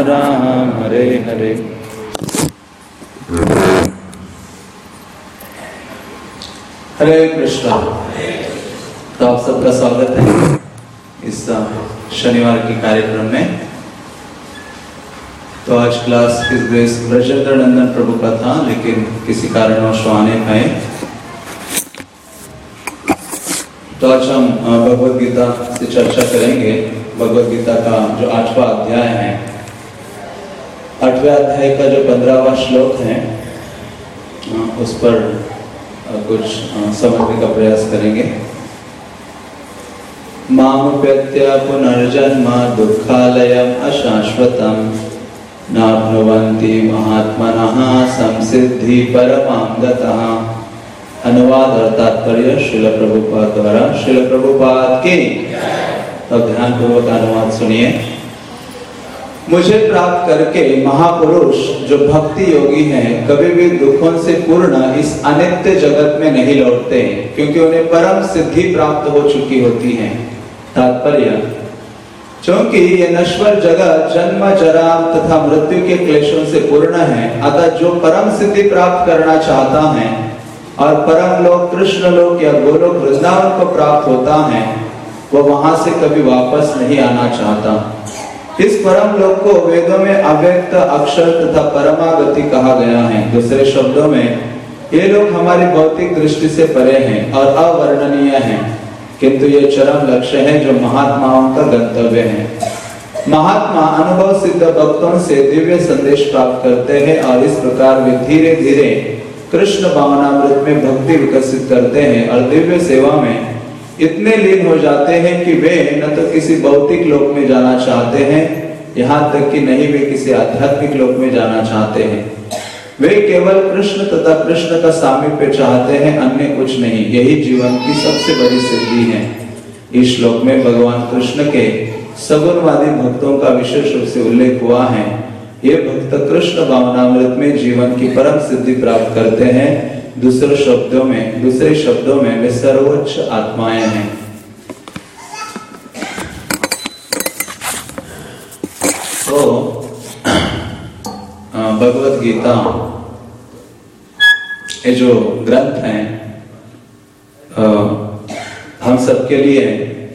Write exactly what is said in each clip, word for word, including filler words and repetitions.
राम हरे हरे। हरे कृष्णा। तो आप सबका स्वागत है इस शनिवार के कार्यक्रम में। तो आज क्लास किस ग्रेस ब्रजेंद्र नंदन प्रभु का था, लेकिन किसी कारणवश आ नहीं पाए। तो आज हम भगवद गीता से चर्चा करेंगे। भगवद गीता का जो आठवां अध्याय है, आठवें अध्याय का जो पंद्रहवां श्लोक है, उस पर कुछ समझने का प्रयास करेंगे। मामुपेत्य पुनर्जन्म दुःखालयम् अशाश्वतम् नाप्नुवन्ति महात्मनः संसिद्धि परमां गतः। अनुवाद और तात्पर्य श्रील प्रभुपाद द्वारा। श्रील प्रभुपाद की। तो ध्यान पूर्वक अनुवाद सुनिए। मुझे प्राप्त करके महापुरुष जो भक्ति योगी हैं कभी भी दुखों से पूर्ण इस अनित्य जगत में नहीं लौटते, क्योंकि उन्हें परम सिद्धि प्राप्त हो चुकी होती है। तात्पर्य, क्योंकि ये नश्वर जगत जन्म जरा तथा मृत्यु के क्लेशों से पूर्ण है, अतः जो परम सिद्धि प्राप्त करना चाहता है और परम लोक कृष्ण लोक या गोलोक वृंदावन को प्राप्त होता है, वो वहां से कभी वापस नहीं आना चाहता। इस परम लोक को वेदों में अव्यक्त अक्षर तथा परमागति कहा गया है। दूसरे शब्दों में ये लोग हमारी भौतिक दृष्टि से परे हैं और अवर्णनीय हैं, किंतु ये चरम लक्ष्य है जो महात्माओं का गंतव्य है। महात्मा अनुभव सिद्ध भक्तों से दिव्य संदेश प्राप्त करते हैं और इस प्रकार वे धीरे धीरे कृष्ण भावनामृत में भक्ति विकसित करते हैं और दिव्य सेवा में इतने लीन हो जाते हैं कि वे न तो किसी भौतिक लोक में जाना चाहते हैं, यहाँ तक कि नहीं वे किसी आध्यात्मिक लोक में जाना चाहते हैं। वे केवल कृष्ण तथा कृष्ण का सामीप्य चाहते हैं, अन्य कुछ नहीं। यही जीवन की सबसे बड़ी सिद्धि है। इस श्लोक में भगवान कृष्ण के सगुणवादी भक्तों का विशेष रूप से उल्लेख हुआ है। ये भक्त कृष्ण भावनामृत में जीवन की परम सिद्धि प्राप्त करते हैं। दूसरे शब्दों में दूसरे शब्दों में वे सर्वोच्च आत्माएं हैं। तो भगवद गीता ये जो ग्रंथ है, हम सबके लिए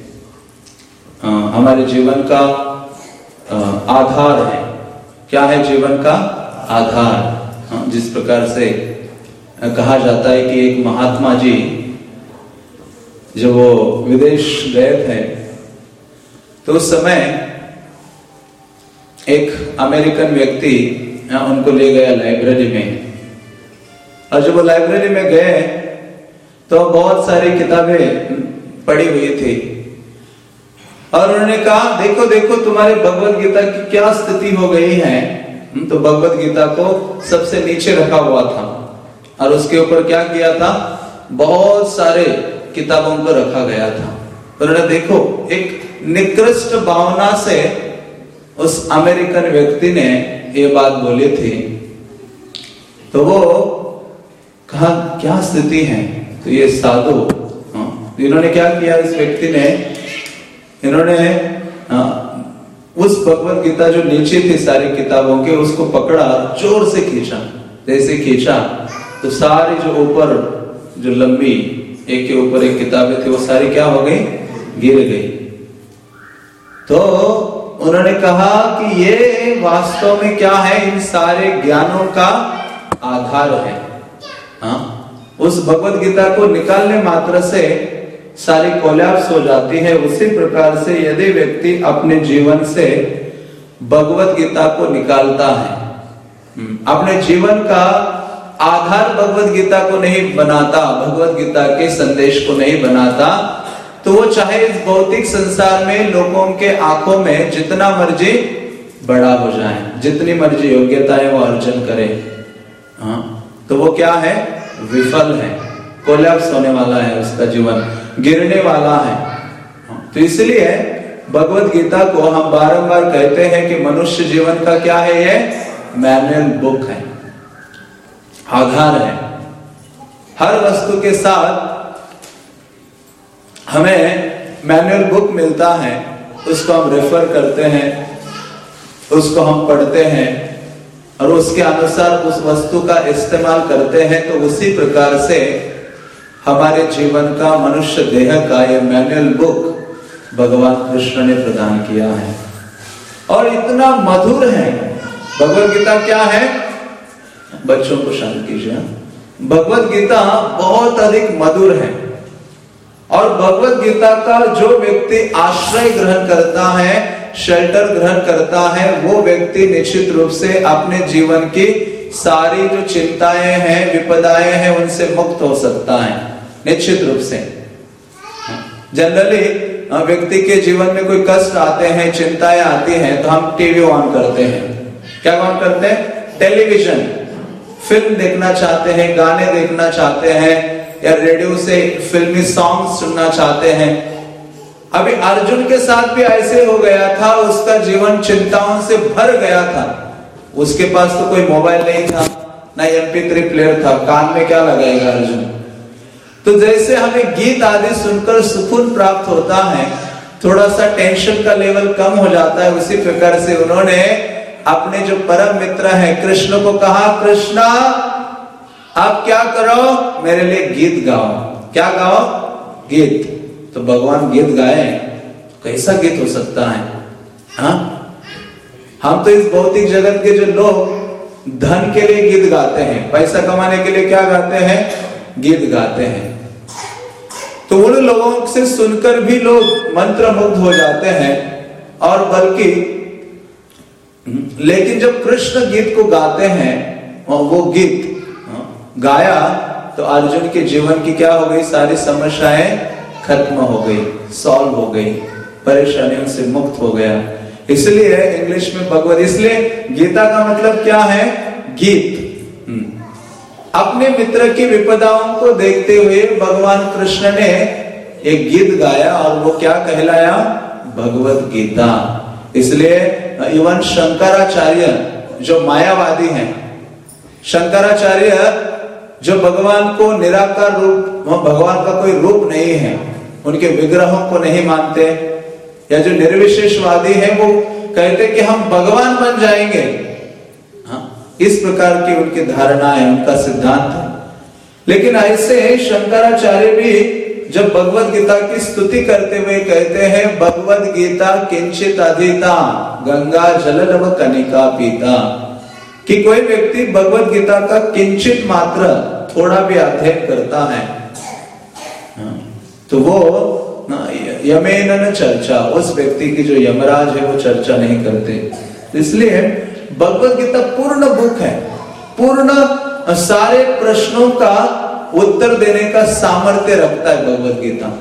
हमारे जीवन का आधार है। क्या है जीवन का आधार? जिस प्रकार से कहा जाता है कि एक महात्मा जी जब वो विदेश गए थे, तो उस समय एक अमेरिकन व्यक्ति उनको ले गया लाइब्रेरी में, और जब वो लाइब्रेरी में गए तो बहुत सारी किताबें पड़ी हुई थी, और उन्होंने कहा देखो देखो तुम्हारे भगवद गीता की क्या स्थिति हो गई है। तो भगवद गीता को सबसे नीचे रखा हुआ था और उसके ऊपर क्या किया था, बहुत सारे किताबों को रखा गया था। उन्होंने देखो, एक निकृष्ट भावना से उस अमेरिकन व्यक्ति ने ये बात बोली थी। तो वो कहा क्या स्थिति है? तो ये साधु, इन्होंने क्या किया, इस व्यक्ति ने इन्होंने आ, उस भगवद गीता जो नीचे थी सारी किताबों के, उसको पकड़ा, जोर से खींचा। जैसे खींचा तो सारी जो ऊपर जो लंबी एक के ऊपर एक किताबें थी, वो सारी क्या हो गई, गिर गई। तो उन्होंने कहा कि ये वास्तव में क्या है, इन सारे ज्ञानों का आधार है। हाँ, उस भगवद गीता को निकालने मात्र से सारी कोलैप्स हो जाती है। उसी प्रकार से यदि व्यक्ति अपने जीवन से भगवद गीता को निकालता है, अपने जीवन का आधार भगवद गीता को नहीं बनाता, भगवद गीता के संदेश को नहीं बनाता, तो वो चाहे इस भौतिक संसार में लोगों के आंखों में जितना मर्जी बड़ा हो जाए, जितनी मर्जी योग्यता है वो अर्जन करे, हाँ, तो वो क्या है, विफल है, कोलैप्स होने वाला है, उसका जीवन गिरने वाला है। तो इसलिए भगवद गीता को हम बारंबार कहते हैं कि मनुष्य जीवन का क्या है, ये मैनुअल बुक है, आधार है। हर वस्तु के साथ हमें मैनुअल बुक मिलता है, उसको हम रेफर करते हैं, उसको हम पढ़ते हैं और उसके अनुसार उस वस्तु का इस्तेमाल करते हैं, तो उसी प्रकार से हमारे जीवन का, मनुष्य देह का ये मैनुअल बुक भगवान कृष्ण ने प्रदान किया है और इतना मधुर है। भगवत गीता क्या है? बच्चों को शांत कीजिए। भगवत गीता बहुत अधिक मधुर है और भगवत गीता का जो व्यक्ति आश्रय ग्रहण करता है, शेल्टर ग्रहण करता है, वो व्यक्ति निश्चित रूप से अपने जीवन की सारी जो चिंताएं हैं, विपदाएं हैं, उनसे मुक्त हो सकता है निश्चित रूप से। जनरली व्यक्ति के जीवन में कोई कष्ट आते हैं, चिंताएं आती हैं, तो हम टीवी ऑन करते हैं। क्या ऑन करते हैं? टेलीविजन, फिल्म देखना चाहते हैं, गाने देखना चाहते हैं, या रेडियो से फिल्मी सॉन्ग सुनना चाहते हैं। अभी अर्जुन के साथ भी ऐसे हो गया था, उसका जीवन चिंताओं से भर गया था। उसके पास तो कोई मोबाइल नहीं था, ना एम पी थ्री प्लेयर था, कान में क्या लगाएगा अर्जुन। तो जैसे हमें गीत आदि सुनकर सुकून प्राप्त होता है, थोड़ा सा टेंशन का लेवल कम हो जाता है, उसी प्रकार से उन्होंने अपने जो परम मित्र है कृष्ण को कहा, कृष्णा आप क्या करो, मेरे लिए गीत गाओ। क्या गाओ? गीत। तो भगवान गीत गाए, कैसा गीत हो सकता है? हाँ, हम तो इस भौतिक जगत के जो लोग धन के लिए गीत गाते हैं, पैसा कमाने के लिए क्या गाते हैं? गीत गाते हैं। तो उन लोगों से सुनकर भी लोग मंत्र मुग्ध हो जाते हैं, और बल्कि लेकिन जब कृष्ण गीत को गाते हैं और वो गीत गाया तो अर्जुन के जीवन की क्या हो गई? सारी समस्याएं खत्म हो गई, सॉल्व हो गई, परेशानियों से मुक्त हो गया। इसलिए इंग्लिश में भगवत, इसलिए गीता का मतलब क्या है? गीत। अपने मित्र की विपदाओं को देखते हुए भगवान कृष्ण ने एक गीत गाया और वो क्या कहलाया? भगवत गीता। इसलिए इवन शंकराचार्य जो मायावादी हैं, शंकराचार्य जो भगवान को निराकार रूप, भगवान का कोई रूप नहीं है, उनके विग्रहों को नहीं मानते, या जो निर्विशेषवादी हैं वो कहते कि हम भगवान बन जाएंगे। हाँ, इस प्रकार की उनकी धारणा है, उनका सिद्धांत है। लेकिन ऐसे शंकराचार्य भी जब भगवत गीता की स्तुति करते हुए कहते हैं, भगवत गीता किंचित अधीता गंगा जलनव कनिका पीता, कि कोई व्यक्ति भगवत गीता का किंचित मात्र थोड़ा भी अध्ययन करता है तो वो यमेन न चर्चा, उस व्यक्ति की जो यमराज है वो चर्चा नहीं करते। इसलिए भगवत गीता पूर्ण बुक है, पूर्ण सारे प्रश्नों का उत्तर देने का सामर्थ्य रखता है भगवत गीता।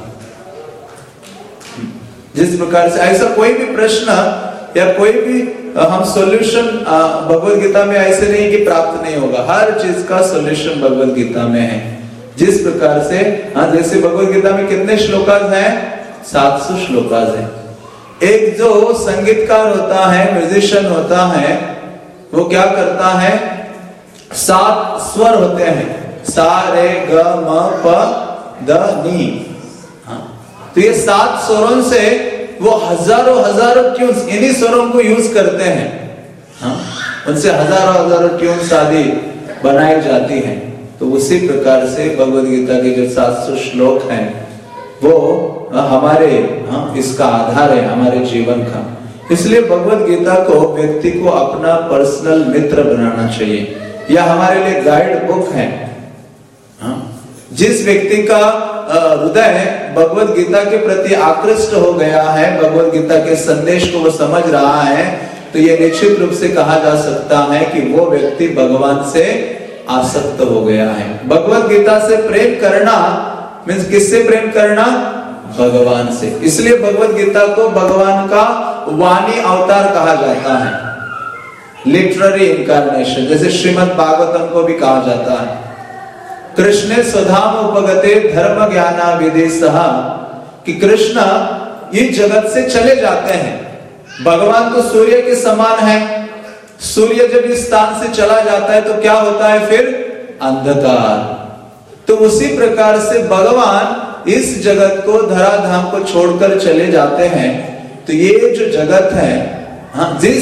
जिस प्रकार से ऐसा कोई भी प्रश्न या कोई भी हम सॉल्यूशन भगवत गीता में ऐसे नहीं कि प्राप्त नहीं होगा, हर चीज का सॉल्यूशन भगवत गीता में है। जिस प्रकार से हाँ, जैसे भगवत गीता में कितने श्लोकास हैं? सात सौ श्लोकास हैं। एक जो संगीतकार होता है, म्यूजिशियन होता है, वो क्या करता है? सात स्वर होते हैं, सा रे ग म प द नी। हाँ, तो ये सात स्वरों से वो हजारों हजारों ट्यून्स इन्हीं स्वरों को यूज करते हैं। हाँ, उनसे हजारों हजारों ट्यून्स आदि बनाई जाती हैं। तो उसी प्रकार से भगवद गीता के जो सात सौ श्लोक हैं वो हमारे हाँ, इसका आधार है हमारे जीवन का। इसलिए भगवद गीता को व्यक्ति को अपना पर्सनल मित्र बनाना चाहिए, यह हमारे लिए गाइड बुक है। हाँ, जिस व्यक्ति का हृदय भगवद गीता के प्रति आकृष्ट हो गया है, भगवद गीता के संदेश को वो समझ रहा है, तो ये निश्चित रूप से कहा जा सकता है कि वो व्यक्ति भगवान से आसक्त हो गया है। भगवद गीता से प्रेम करना मीन्स किससे प्रेम करना? भगवान से। इसलिए भगवद गीता को भगवान का वाणी अवतार कहा जाता है, लिटररी इनकारनेशन, जैसे श्रीमद् भागवतम को भी कहा जाता है। कृष्ण स्वधाम उपगते धर्म ज्ञाना विधि सहा, कि कृष्ण इस जगत से चले जाते हैं। भगवान तो सूर्य के समान है, सूर्य जब इस स्थान से चला जाता है तो क्या होता है? फिर अंधकार। तो उसी प्रकार से भगवान इस जगत को, धराधाम को छोड़कर चले जाते हैं। तो ये जो जगत है, हाँ, जिस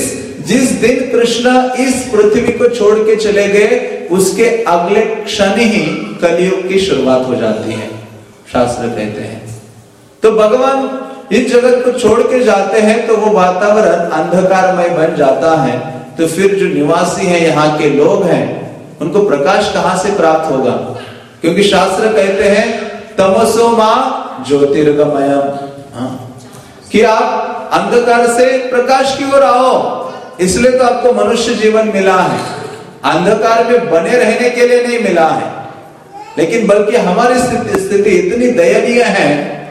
जिस दिन कृष्ण इस पृथ्वी को छोड़ के चले गए उसके अगले क्षण ही कलयुग की शुरुआत हो जाती है, शास्त्र कहते हैं। तो भगवान इस जगत को छोड़ के जाते हैं तो वो वातावरण अंधकारमय बन जाता है। तो फिर जो निवासी हैं, यहाँ के लोग हैं, उनको प्रकाश कहां से प्राप्त होगा? क्योंकि शास्त्र कहते हैं तमसो मां ज्योतिर्गमयम, कि आप अंधकार से प्रकाश की ओर आओ। इसलिए तो आपको मनुष्य जीवन मिला है, अंधकार में बने रहने के लिए नहीं मिला है। लेकिन बल्कि हमारी स्थिति इतनी दयनीय है,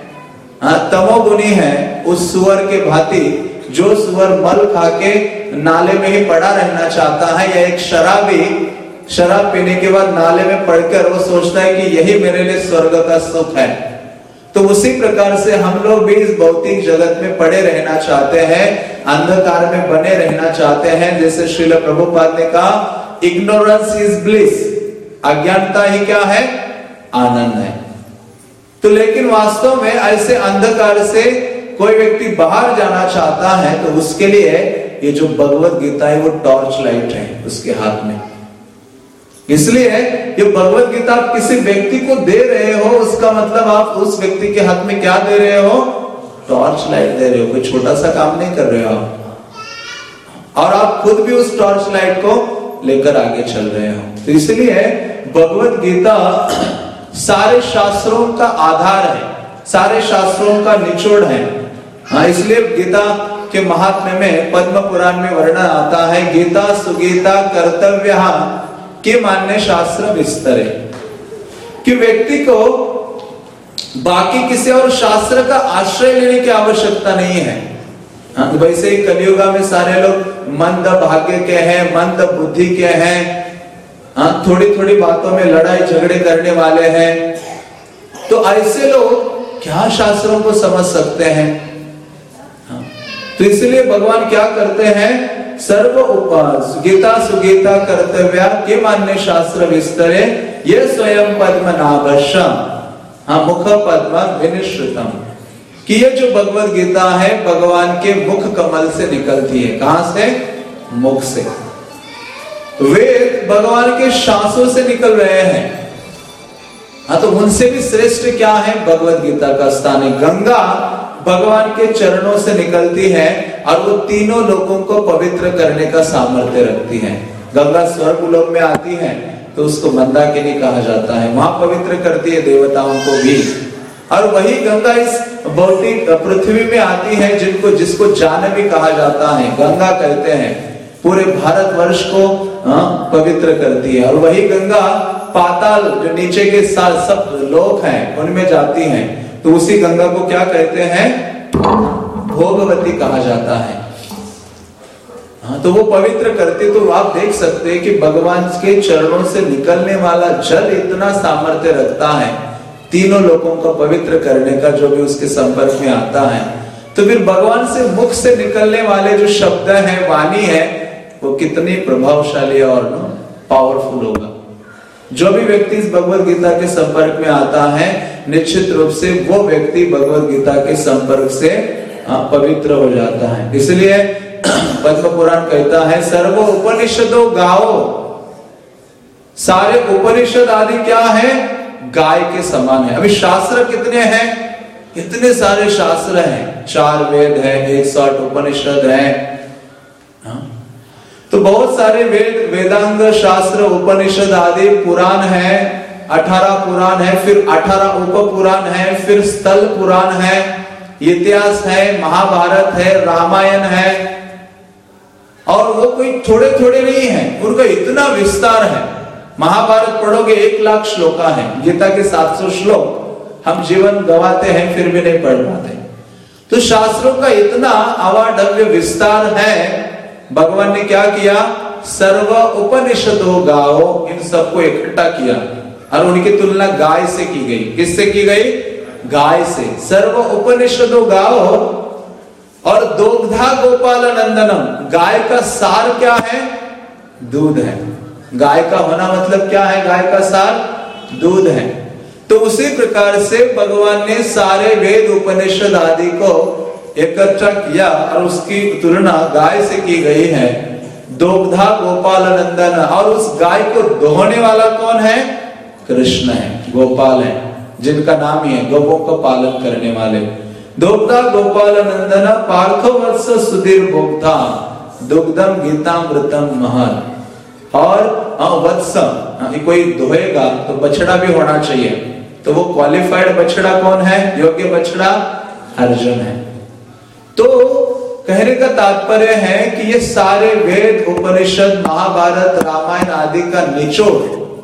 तमोगुनी है, उस सुअर के भांति जो सुअर मल खा के नाले में ही पड़ा रहना चाहता है, या एक शराबी शराब पीने के बाद नाले में पड़कर वो सोचता है कि यही मेरे लिए स्वर्ग का सुख है। तो उसी प्रकार से हम लोग भी इस भौतिक जगत में पड़े रहना चाहते हैं, अंधकार में बने रहना चाहते हैं। जैसे श्रील प्रभुपाद ने कहा, इग्नोरेंस इज ब्लिस, अज्ञानता ही क्या है? आनंद है। तो लेकिन वास्तव में ऐसे अंधकार से कोई व्यक्ति बाहर जाना चाहता है तो उसके लिए ये जो भगवत गीता है वो टॉर्च लाइट है उसके हाथ में। इसलिए ये भगवत गीता आप किसी व्यक्ति को दे रहे हो, उसका मतलब आप उस व्यक्ति के हाथ में क्या दे रहे हो? टॉर्च लाइट दे रहे हो। कोई छोटा सा काम नहीं कर रहे हो आप, और आप खुद भी उस टॉर्च लाइट को लेकर आगे चल रहे हो। तो इसलिए भगवत गीता सारे शास्त्रों का आधार है, सारे शास्त्रों का निचोड़ है। हाँ, इसलिए गीता के महात्म्य में पद्म पुराण में वर्णन आता है, गीता सुगीता कर्तव्य के मान्य शास्त्र विस्तरे, कि व्यक्ति को बाकी किसी और शास्त्र का आश्रय लेने की आवश्यकता नहीं है। हाँ, वैसे ही कलियुगा में सारे लोग मंद भाग्य के हैं, मंद बुद्धि के हैं, हाँ, थोड़ी थोड़ी बातों में लड़ाई झगड़े करने वाले हैं। तो ऐसे लोग क्या शास्त्रों को समझ सकते हैं? हाँ, तो इसलिए भगवान क्या करते हैं? सर्व उपास गीता सुगीता कर्तव्य के मान्य शास्त्र विस्तरे ये स्वयं पद्मनाभशम, हाँ, मुख पद्म विनिश्रितम, कि ये जो भगवत गीता है भगवान के मुख कमल से निकलती है। कहां से? मुख से। वेद भगवान के श्वासों से निकल रहे हैं। हाँ, तो उनसे भी श्रेष्ठ क्या है? भगवत गीता का स्थान है। गंगा भगवान के चरणों से निकलती है और वो तीनों लोगों को पवित्र करने का सामर्थ्य रखती है। गंगा स्वर्ग लोक में आती है तो उसको मंदाकिनी कहा जाता है, वहां पवित्र करती है देवताओं को भी। और वही गंगा इस भौतिक पृथ्वी में आती है, जिनको जिसको जानवी कहा जाता है, गंगा कहते हैं, पूरे भारतवर्ष को हाँ, पवित्र करती है। और वही गंगा पाताल जो नीचे के साथ सब लोक हैं उनमें जाती हैं, तो उसी गंगा को क्या कहते हैं? भोगवती कहा जाता है। हाँ, तो वो पवित्र करती। तो आप देख सकते हैं कि भगवान के चरणों से निकलने वाला जल इतना सामर्थ्य रखता है तीनों लोगों को पवित्र करने का, जो भी उसके संपर्क में आता है। तो फिर भगवान से मुख से निकलने वाले जो शब्द हैं, वाणी है, वो कितनी प्रभावशाली और पावरफुल होगा। जो भी व्यक्ति इस भगवत गीता के संपर्क में आता है, निश्चित रूप से वो व्यक्ति भगवत गीता के संपर्क से पवित्र हो जाता है। इसलिए पद्म पुराण कहता है, सर्व उपनिषदों गाओ, सारे उपनिषद आदि क्या है? गाय के समान है। अभी शास्त्र कितने हैं? इतने सारे शास्त्र हैं, चार वेद है, एक सौ आठ उपनिषद है। तो बहुत सारे वेद, वेदांग शास्त्र, उपनिषद आदि पुराण है, अठारह पुराण है, फिर अठारह उप पुराण है, फिर स्थल पुराण है, इतिहास है, महाभारत है, रामायण है। और वो कोई थोड़े थोड़े नहीं है, उनका इतना विस्तार है। महाभारत पढ़ोगे एक लाख श्लोका है, गीता के सात सौ श्लोक हम जीवन गवाते हैं फिर भी नहीं पढ़ पाते। तो शास्त्रों का इतना अवाढव्य विस्तार है। भगवान ने क्या किया? सर्व उपनिषदों गाओ, इन सबको इकट्ठा किया और उनकी तुलना गाय से की गई। किससे की गई? गाय से। सर्व उपनिषदों गाओ। और दोग्धा गोपाल नंदनम, गाय का सार क्या है? दूध है। गाय का होना मतलब क्या है? गाय का सार दूध है। तो उसी प्रकार से भगवान ने सारे वेद उपनिषद आदि को इकट्ठा किया और उसकी तुलना गाय से की गई है। दुग्धा गोपाल नंदन, और उस गाय को दोहने वाला कौन है? कृष्ण है, गोपाल है, जिनका नाम ही है गोपों का पालन करने वाले। दुग्धा गोपाल नंदन पार्थो वत्स सुधीर भोक्ता दुग्धम गीतामृतम महल। और वत्स, कोई दोहेगा तो बछड़ा भी होना चाहिए, तो वो क्वालिफाइड बछड़ा कौन है? योग्य बछड़ा अर्जुन है। तो कहने का तात्पर्य है कि ये सारे वेद, उपनिषद, महाभारत, रामायण आदि का निचोड़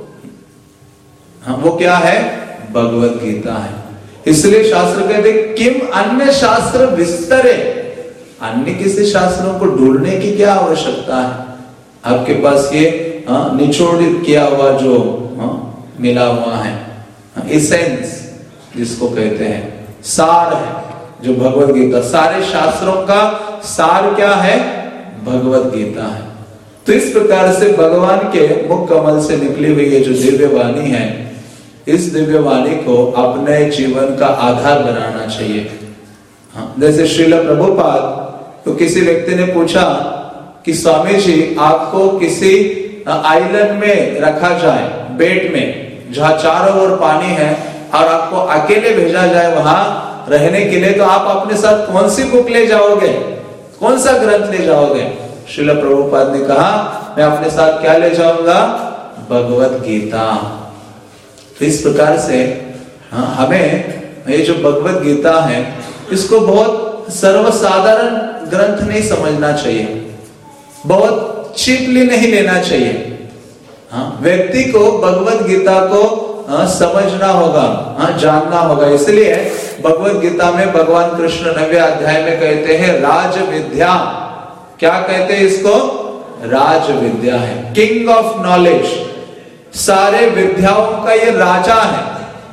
वो क्या है? भगवत गीता है। इसलिए शास्त्र कहते किम अन्य शास्त्र विस्तरे, अन्य किसी शास्त्रों को ढूंढने की क्या आवश्यकता है? आपके पास ये निचोड़ित किया हुआ जो आ, मिला हुआ है, एसेंस जिसको कहते हैं, सार है जो भगवत गीता। सारे शास्त्रों का सार क्या है? भगवत गीता है। तो इस प्रकार से भगवान के मुख कमल से निकली हुई ये जो दिव्य वाणी है, इस दिव्य वाणी को अपने जीवन का आधार बनाना चाहिए। हाँ, जैसे श्रील प्रभुपाद, तो किसी व्यक्ति ने पूछा कि स्वामी जी आपको किसी आइलैंड में रखा जाए, बेट में, जहां चारों ओर पानी है, और आपको अकेले भेजा जाए वहां रहने के लिए, तो आप अपने साथ कौन सी बुक ले जाओगे? कौन सा ग्रंथ ले जाओगे? श्रील प्रभुपाद ने कहा मैं अपने साथ क्या ले जाऊंगा? भगवत गीता। तो इस प्रकार से हाँ, हमें ये जो भगवत गीता है इसको बहुत सर्वसाधारण ग्रंथ नहीं समझना चाहिए, बहुत चीपली नहीं लेना चाहिए। हाँ, व्यक्ति को भगवत गीता को हाँ, समझना होगा, हाँ, जानना होगा। इसलिए भगवत गीता में भगवान कृष्ण नवे अध्याय में कहते हैं राज विद्या। क्या कहते हैं इसको? राज विद्या है, किंग ऑफ नॉलेज। सारे विद्याओं का ये राजा है।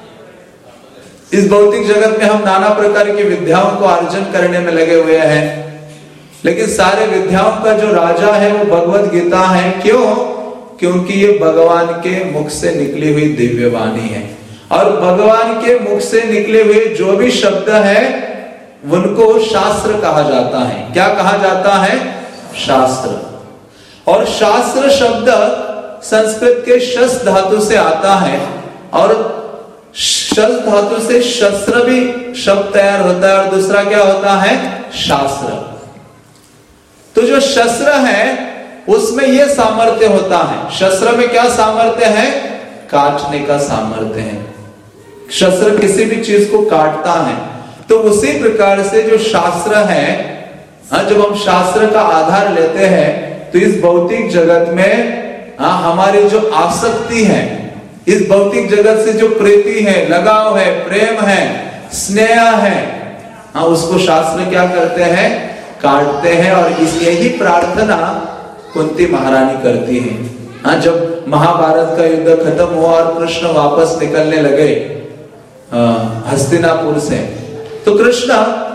इस भौतिक जगत में हम नाना प्रकार की विद्याओं को अर्जन करने में लगे हुए हैं, लेकिन सारे विद्याओं का जो राजा है वो भगवत गीता है। क्यों? क्योंकि ये भगवान के मुख से निकली हुई दिव्य वाणी है, और भगवान के मुख से निकले हुए जो भी शब्द है उनको शास्त्र कहा जाता है। क्या कहा जाता है? शास्त्र। और शास्त्र शब्द संस्कृत के शस धातु से आता है, और शस धातु से शस्त्र भी शब्द तैयार होता है, और दूसरा क्या होता है? शास्त्र। तो जो शस्त्र है उसमें यह सामर्थ्य होता है। शस्त्र में क्या सामर्थ्य है? काटने का सामर्थ्य है। शस्त्र किसी भी चीज को काटता है। तो उसी प्रकार से जो शास्त्र है, जब हम शास्त्र का आधार लेते हैं तो इस भौतिक जगत में हाँ, हमारी जो आसक्ति है, इस भौतिक जगत से जो प्रीति है, लगाव है, प्रेम है, स्नेह है, हाँ, उसको शास्त्र क्या करते हैं? काटते हैं। और इस यही प्रार्थना कुंती महारानी करती है। हाँ, जब महाभारत का युद्ध खत्म हुआ और कृष्ण वापस निकलने लगे हस्तिनापुर से, तो कृष्ण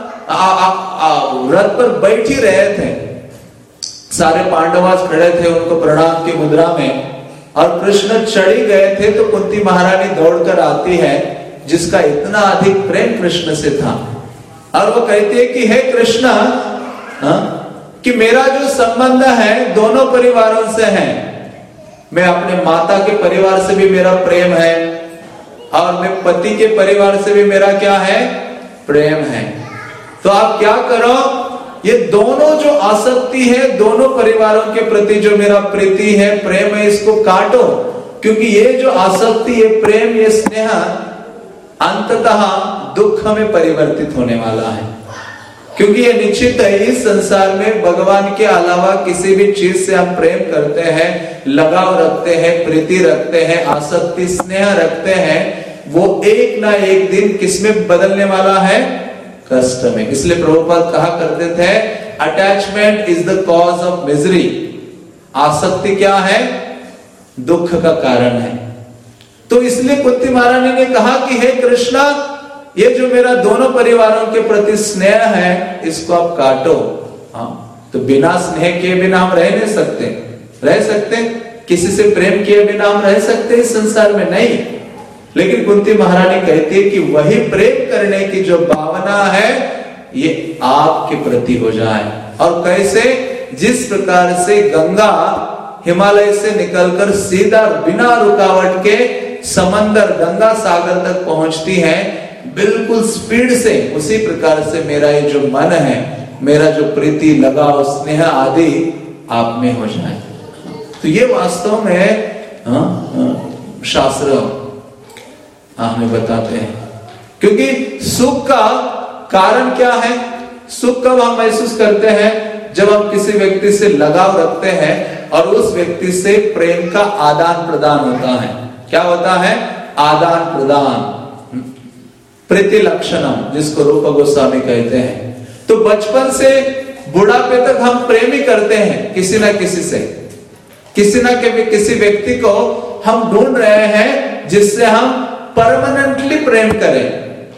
रथ पर बैठ ही रहे थे। सारे पांडवास खड़े थे उनको प्रणाम की मुद्रा में, और कृष्ण चढ़ी गए थे। तो कुंती महारानी दौड़कर आती है, जिसका इतना अधिक प्रेम कृष्ण से था, और वो कहती है कि हे कृष्ण, हाँ, कि मेरा जो संबंध है दोनों परिवारों से है। मैं अपने माता के परिवार से भी मेरा प्रेम है, और मैं पति के परिवार से भी मेरा क्या है? प्रेम है। तो आप क्या करो, ये दोनों जो आसक्ति है, दोनों परिवारों के प्रति जो मेरा प्रीति है, प्रेम है, इसको काटो। क्योंकि ये जो आसक्ति, ये प्रेम, ये स्नेह अंततः दुख में परिवर्तित होने वाला है। क्योंकि ये निश्चित है, इस संसार में भगवान के अलावा किसी भी चीज से हम प्रेम करते हैं, लगाव रखते हैं, प्रीति रखते हैं, आसक्ति, स्नेह रखते हैं, वो एक ना एक दिन किसमें बदलने वाला है? कष्ट में। इसलिए प्रभुपाद कहा करते थे, attachment is the cause of misery. आसक्ति क्या है? दुख का कारण है। तो इसलिए कुंती महारानी ने कहा कि हे कृष्णा, ये जो मेरा दोनों परिवारों के प्रति स्नेह है, इसको आप काटो। हाँ, तो बिना स्नेह किए बिना हम रह नहीं सकते। रह सकते? किसी से प्रेम किए बिना हम रह सकते इस संसार में? नहीं। लेकिन कुंती महारानी कहती है कि वही प्रेम करने की जो भावना है, ये आपके प्रति हो जाए। और कैसे? जिस प्रकार से गंगा हिमालय से निकलकर सीधा बिना रुकावट के समंदर गंगा सागर तक पहुंचती है बिल्कुल स्पीड से, उसी प्रकार से मेरा ये जो मन है, मेरा जो प्रीति लगाव स्नेह आदि आप में हो जाए। तो ये वास्तव में हाँ, हाँ, शास्त्र हमें बताते हैं। क्योंकि सुख का कारण क्या है? सुख कब हम महसूस करते हैं? जब हम किसी व्यक्ति से लगाव रखते हैं और उस व्यक्ति से प्रेम का आदान प्रदान होता है। क्या होता है? आदान प्रदान, प्रीति लक्षणम, जिसको रूप गोस्वामी कहते हैं। तो बचपन से बुढ़ापे तक हम प्रेम ही करते हैं किसी ना किसी से, किसी ना किसी व्यक्ति को हम ढूंढ रहे हैं जिससे हम परमानेंटली प्रेम करें।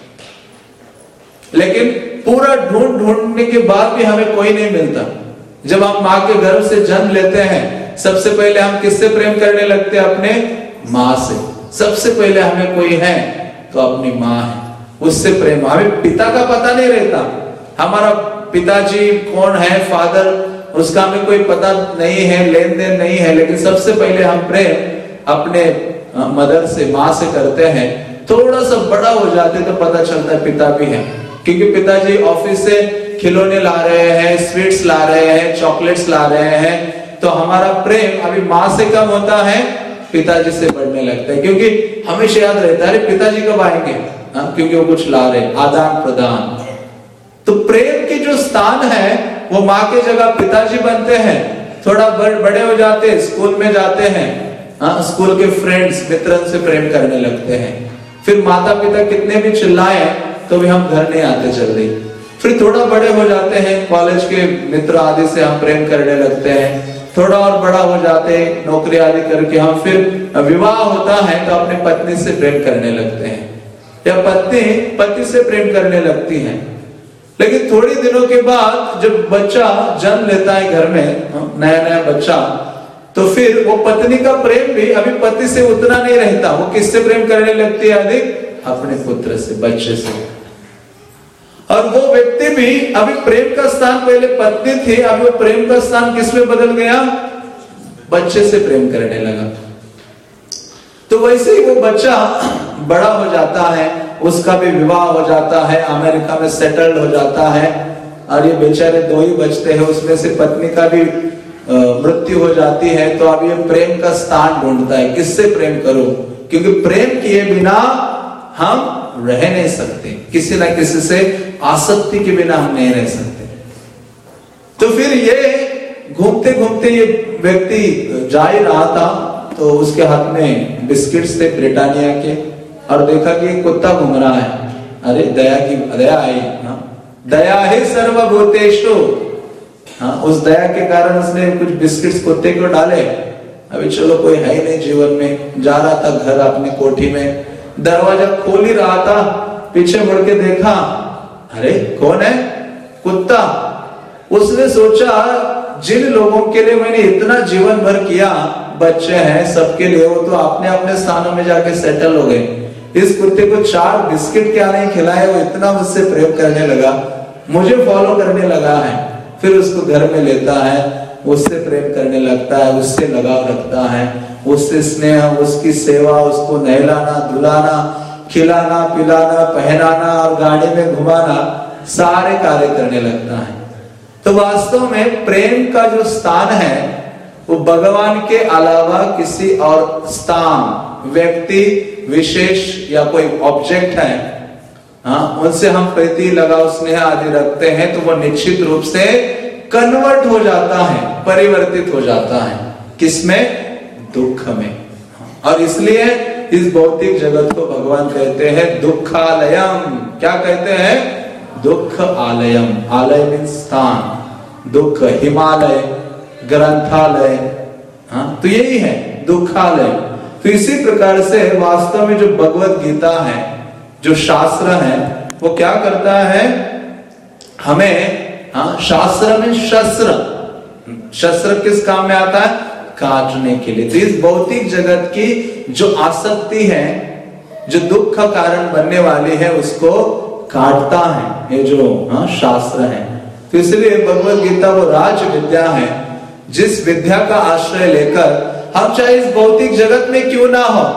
लेकिन पूरा ढूंढ ढूंढने के बाद भी हमें कोई नहीं मिलता। जब हम माँ के गर्भ से जन्म लेते हैं, सबसे पहले हम किससे प्रेम करने लगते हैं? अपने माँ से। सबसे पहले हमें कोई है तो अपनी माँ है, उससे प्रेम। हमें पिता का पता नहीं रहता, हमारा पिताजी कौन है, फादर, उसका हमें कोई पता नहीं है, लेन देन नहीं है। लेकिन सबसे पहले हम प्रेम अपने मदर से, माँ से करते हैं। थोड़ा सा बड़ा हो जाते तो पता चलता है पिता भी है, क्योंकि पिताजी ऑफिस से खिलौने ला रहे हैं, स्वीट्स ला रहे हैं, चॉकलेट्स ला रहे हैं, तो हमारा प्रेम अभी माँ से कम होता है, पिताजी से बढ़ने लगता है। क्योंकि हमेशा याद रहता है पिताजी कब आएंगे, हाँ, क्योंकि वो कुछ ला रहे, आदान प्रदान। तो प्रेम की जो स्थान है वो माँ के जगह पिताजी बनते हैं। थोड़ा बड़े हो जाते हैं, स्कूल में जाते हैं, हाँ, स्कूल के फ्रेंड्स मित्रन से प्रेम करने लगते हैं। फिर माता पिता कितने भी चिल्लाएं तो भी हम घर नहीं आते जल्दी। फिर थोड़ा बड़े हो जाते हैं, कॉलेज के मित्र आदि से हम प्रेम करने लगते हैं। थोड़ा और बड़ा हो जाते हैं, नौकरी आदि करके हम फिर विवाह होता है तो अपने पत्नी से प्रेम करने लगते हैं, या पत्नी पति से प्रेम करने लगती है। लेकिन थोड़ी दिनों के बाद जब बच्चा जन्म लेता है घर में, नया नया बच्चा, तो फिर वो पत्नी का प्रेम भी अभी पति से उतना नहीं रहता। वो किससे प्रेम करने लगती है अधिक? अपने पुत्र से, बच्चे से। और वो व्यक्ति भी अभी प्रेम का स्थान पहले पत्नी थी, अभी वो प्रेम का स्थान किसमें बदल गया? बच्चे से प्रेम करने लगा। तो वैसे ही वो बच्चा बड़ा हो जाता है, उसका भी विवाह हो जाता है, अमेरिका में सेटल्ड हो जाता है, और ये बेचारे दो ही बचते हैं, उसमें से पत्नी का भी मृत्यु हो जाती है। तो अब ये प्रेम का स्थान ढूंढता है, किससे प्रेम करूं? क्योंकि प्रेम किए बिना हम रह नहीं सकते, किसी ना किसी से आसक्ति के बिना हम नहीं रह सकते। तो फिर ये घूमते घूमते ये व्यक्ति जा ही रहा था, तो उसके हाथ में बिस्किट्स थे ब्रिटानिया के, और देखा कि कुत्ता घूम रहा है। अरे दया की दया आई, हाँ, दया है सर्वभूतेषु। हाँ, उस दया के कारण उसने कुछ बिस्किट्स कुत्ते को डाले। अभी चलो कोई है ही नहीं जीवन में, जा रहा था घर अपनी कोठी में, दरवाजा खोल ही रहा था, पीछे मुड़ के देखा, अरे कौन है? कुत्ता। उसने सोचा जिन लोगों के लिए मैंने इतना जीवन भर किया, बच्चे हैं सबके लिए, वो तो अपने अपने स्थानों में जाके सेटल हो गए। इस कुत्ते को चार बिस्किट क्या नहीं खिलाए, वो इतना मुझसे प्रेम करने लगा, मुझे फॉलो करने लगा है। फिर उसको घर में लेता है, उससे प्रेम करने लगता है, उससे लगाव रखता है, उससे स्नेह, उसकी सेवा, उसको नहलाना धुलाना, खिलाना पिलाना, पहनाना और गाड़ी में घुमाना, सारे कार्य करने लगता है। तो वास्तव में प्रेम का जो स्थान है वो भगवान के अलावा किसी और स्थान, व्यक्ति विशेष या कोई ऑब्जेक्ट है, हाँ, उनसे हम प्रीति लगाव स्नेह आदि रखते हैं तो वो निश्चित रूप से कन्वर्ट हो जाता है, परिवर्तित हो जाता है। किसमें? दुख में। और इसलिए इस भौतिक जगत को भगवान कहते हैं दुखालयम। क्या कहते हैं? दुख आलयम। आलय मीन्स स्थान, दुख, हिमालय, ग्रंथालय, हाँ, तो यही है दुखालय। तो इसी प्रकार से वास्तव में जो भगवत गीता है, जो शास्त्र है, वो क्या करता है? हमें, हाँ, शास्त्र में शस्त्र, शस्त्र किस काम में आता है? काटने के लिए। तो इस भौतिक जगत की जो आसक्ति है, जो दुख का कारण बनने वाली है, उसको काटता है ये जो हाँ शास्त्र है। तो इसलिए भगवत गीता वो राज विद्या है जिस विद्या का आश्रय लेकर हम चाहे इस भौतिक जगत में क्यों ना हो,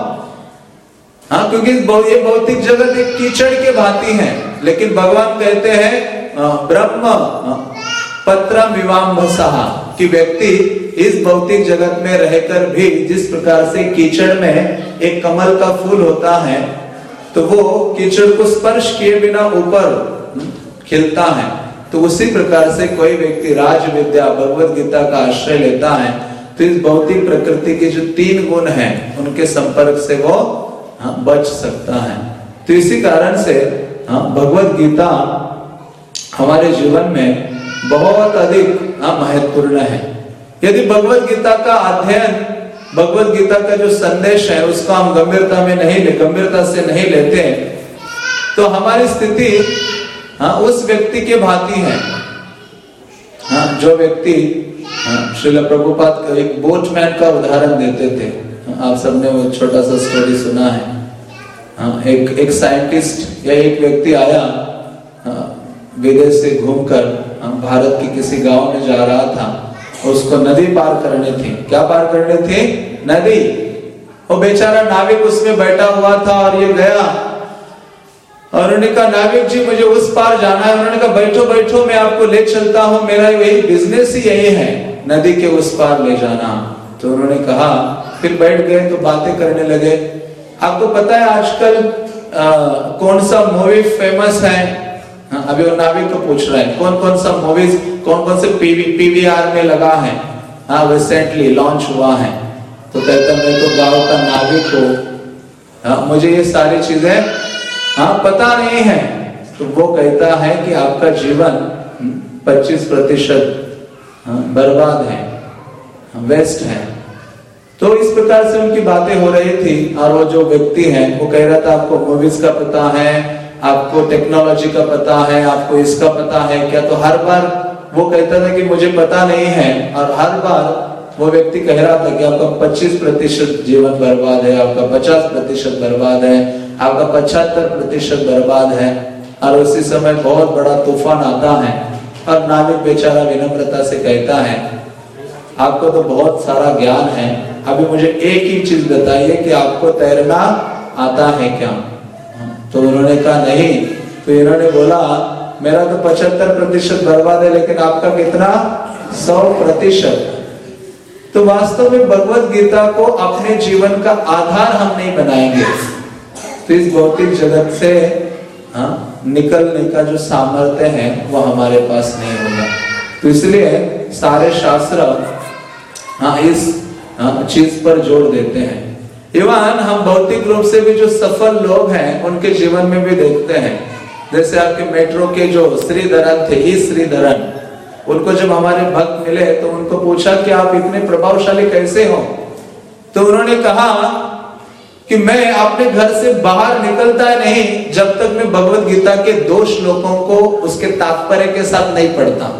हाँ क्योंकि ये भौतिक जगत एक कीचड़ के भांति है, लेकिन भगवान कहते हैं ब्रह्म पत्रम विवाम्भसः कि व्यक्ति इस भौतिक जगत में रहकर भी जिस प्रकार से कीचड़ में एक कमल का फूल होता है तो वो कीचड़ को स्पर्श किए बिना ऊपर खिलता है, तो उसी प्रकार से कोई व्यक्ति राज विद्या भगवत गीता का आश्रय लेता है तो इस भौतिक प्रकृति के जो तीन गुण हैं उनके संपर्क से वो हाँ, बच सकता है। तो इसी कारण से हाँ, भगवत गीता हमारे जीवन में बहुत अधिक हाँ, महत्वपूर्ण है। यदि भगवत गीता का अध्ययन, भगवत गीता का जो संदेश है उसको हम गंभीरता में नहीं ले गंभीरता से नहीं लेते तो हमारी स्थिति हाँ, उस व्यक्ति के भांति है हाँ, जो व्यक्ति हाँ, श्रील प्रभुपाद का एक बोटमैन का उदाहरण देते थे। आप सबने वो छोटा सा स्टोरी सुना है। हाँ, एक एक साइंटिस्ट या एक व्यक्ति आया हाँ, विदेश से घूमकर हाँ, भारत के किसी गांव में जा रहा था, उसको नदी पार करनी थी। क्या पार करनी थी? नदी। वो बेचारा नाविक उसमें बैठा हुआ था और ये गया और उन्होंने कहा नाविक जी मुझे उस पार जाना है। उन्होंने कहा बैठो बैठो मैं आपको ले चलता हूँ, मेरा यही बिजनेस ही यही है नदी के उस पार ले जाना। तो उन्होंने कहा, फिर बैठ गए तो बातें करने लगे। आपको पता है आजकल आ, कौन सा मूवी फेमस है? हाँ, अभी वो नाविक को पूछ रहा है कौन कौन सा मूवीज कौन कौन से पीवी पीवीआर में लगा है, हाँ रिसेंटली लॉन्च हुआ है। तो कहता मैं तो गांव का नाविक हूँ, हाँ मुझे ये सारी चीजें हाँ पता नहीं है। तो वो कहता है कि आपका जीवन पच्चीस प्रतिशत बर्बाद है, वेस्ट है। तो इस प्रकार से उनकी बातें हो रही थी और वो जो व्यक्ति है वो कह रहा था आपको मूवीज का पता है, आपको टेक्नोलॉजी का पता है, आपको इसका पता है क्या? तो हर बार वो कहता था कि मुझे पता नहीं है और हर बार वो व्यक्ति कह रहा था कि आपका पच्चीस प्रतिशत जीवन बर्बाद है, आपका पचास प्रतिशत बर्बाद है, आपका पचहत्तर प्रतिशत बर्बाद है। और उसी समय बहुत बड़ा तूफान आता है और नाविक बेचारा विनम्रता से कहता है आपको तो बहुत सारा ज्ञान है, अभी मुझे एक ही चीज बताइए कि आपको तैरना आता है क्या? तो उन्होंने कहा नहीं। तो इन्होंने बोला मेरा तो पचहत्तर प्रतिशत बर्बाद है, लेकिन आपका कितना? सौ प्रतिशत। तो वास्तव में भगवत गीता को अपने जीवन का आधार हम नहीं बनाएंगे तो इस भौतिक जगत से हाँ, निकलने का जो सामर्थ्य है वो हमारे पास नहीं होगा। तो इसलिए सारे शास्त्र हाँ इस हाँ, चीज पर जोर देते हैं। इवन हम भौतिक रूप से भी जो सफल लोग हैं उनके जीवन में भी देखते हैं, जैसे आपके मेट्रो के जो श्रीधरन थे, ई श्रीधरन, उनको जब हमारे भक्त मिले तो उनको पूछा कि आप इतने प्रभावशाली कैसे हो? तो उन्होंने कहा कि मैं अपने घर से बाहर निकलता नहीं जब तक मैं भगवत गीता के दो श्लोकों को उसके तात्पर्य के साथ नहीं पढ़ता।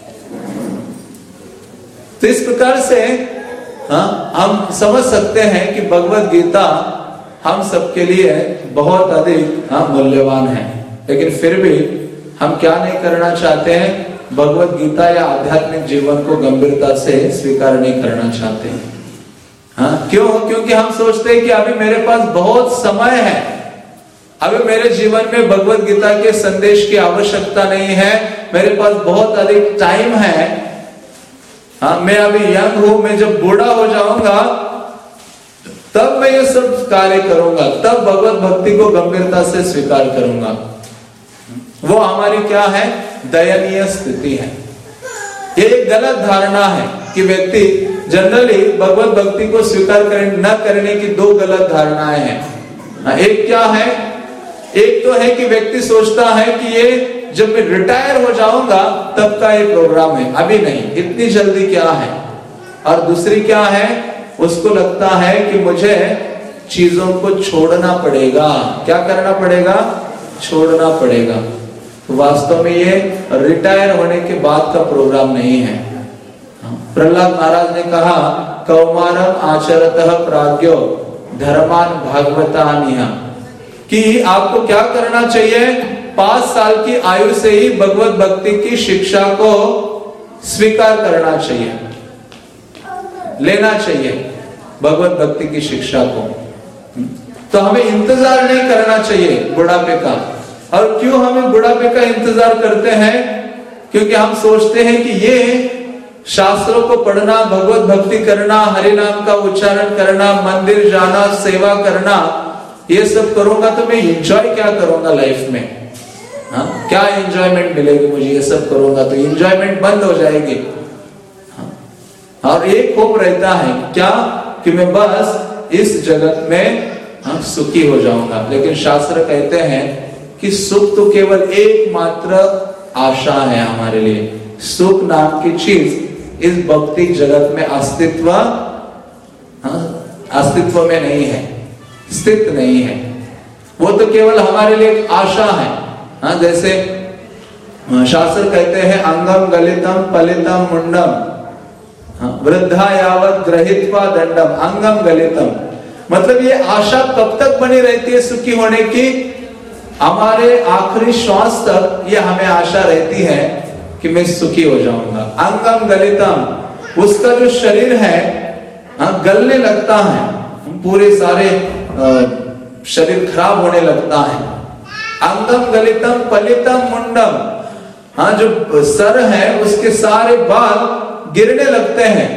तो इस प्रकार से हाँ, हम समझ सकते हैं कि भगवत गीता हम सबके लिए बहुत अधिक हाँ, मूल्यवान है। लेकिन फिर भी हम क्या नहीं करना चाहते हैं? भगवत गीता या आध्यात्मिक जीवन को गंभीरता से स्वीकार नहीं करना चाहते हैं। हाँ, क्यों? क्योंकि हम सोचते हैं कि अभी मेरे पास बहुत समय है, अभी मेरे जीवन में भगवत गीता के संदेश की आवश्यकता नहीं है, मेरे पास बहुत अधिक टाइम है। हाँ, मैं अभी यंग हूं, मैं जब बूढ़ा हो जाऊंगा तब मैं ये सब कार्य करूंगा, तब भगवत भक्ति को गंभीरता से स्वीकार करूंगा। वो हमारी क्या है? दयनीय स्थिति है। ये एक गलत धारणा है कि व्यक्ति जनरली भगवत भक्ति को स्वीकार कर, न करने की दो गलत धारणाएं हैं। एक क्या है? एक तो है कि व्यक्ति सोचता है कि ये जब मैं रिटायर हो जाऊंगा तब का एक प्रोग्राम है, अभी नहीं, इतनी जल्दी क्या है। और दूसरी क्या है? उसको लगता है कि मुझे चीजों को छोड़ना पड़ेगा। क्या करना पड़ेगा? छोड़ना पड़ेगा। तो वास्तव में ये रिटायर होने के बाद का प्रोग्राम नहीं है। प्रहलाद महाराज ने कहा कौमारम आचरतः प्राज्ञो धर्मान भागवतानिया, कि आपको क्या करना चाहिए? पांच साल की आयु से ही भगवत भक्ति की शिक्षा को स्वीकार करना चाहिए, लेना चाहिए भगवत भक्ति की शिक्षा को। तो हमें इंतजार नहीं करना चाहिए बुढ़ापे का। और क्यों हमें बुढ़ापे का इंतजार करते हैं? क्योंकि हम सोचते हैं कि ये शास्त्रों को पढ़ना, भगवत भक्ति करना, हरि नाम का उच्चारण करना, मंदिर जाना, सेवा करना, ये सब करूंगा तो मैं एंजॉय क्या करूंगा लाइफ में? हाँ, क्या एंजॉयमेंट मिलेगी मुझे? ये सब करूंगा तो एंजॉयमेंट बंद हो जाएगी। हाँ, और एक होप रहता है क्या कि मैं बस इस जगत में हाँ, सुखी हो जाऊंगा। लेकिन शास्त्र कहते हैं कि सुख तो केवल एकमात्र आशा है हमारे लिए। सुख नाम की चीज इस भौतिक जगत में अस्तित्व हाँ, अस्तित्व में नहीं है, स्थित नहीं है। वो तो केवल हमारे लिए एक आशा है। हाँ, जैसे शास्त्र कहते हैं अंगम गलितम पलितम मुंडम हाँ, वृद्धा यावत ग्रहित्वा दंडम। अंगम गलितम मतलब ये आशा कब तक बनी रहती है सुखी होने की? हमारे आखिरी श्वास तक ये हमें आशा रहती है कि मैं सुखी हो जाऊंगा। अंगम गलितम उसका जो शरीर है हाँ, गलने लगता है, पूरे सारे शरीर खराब होने लगता है। अंगम गलितम पलितम मुंडम हाँ, जो सर है उसके सारे बाल गिरने लगते हैं।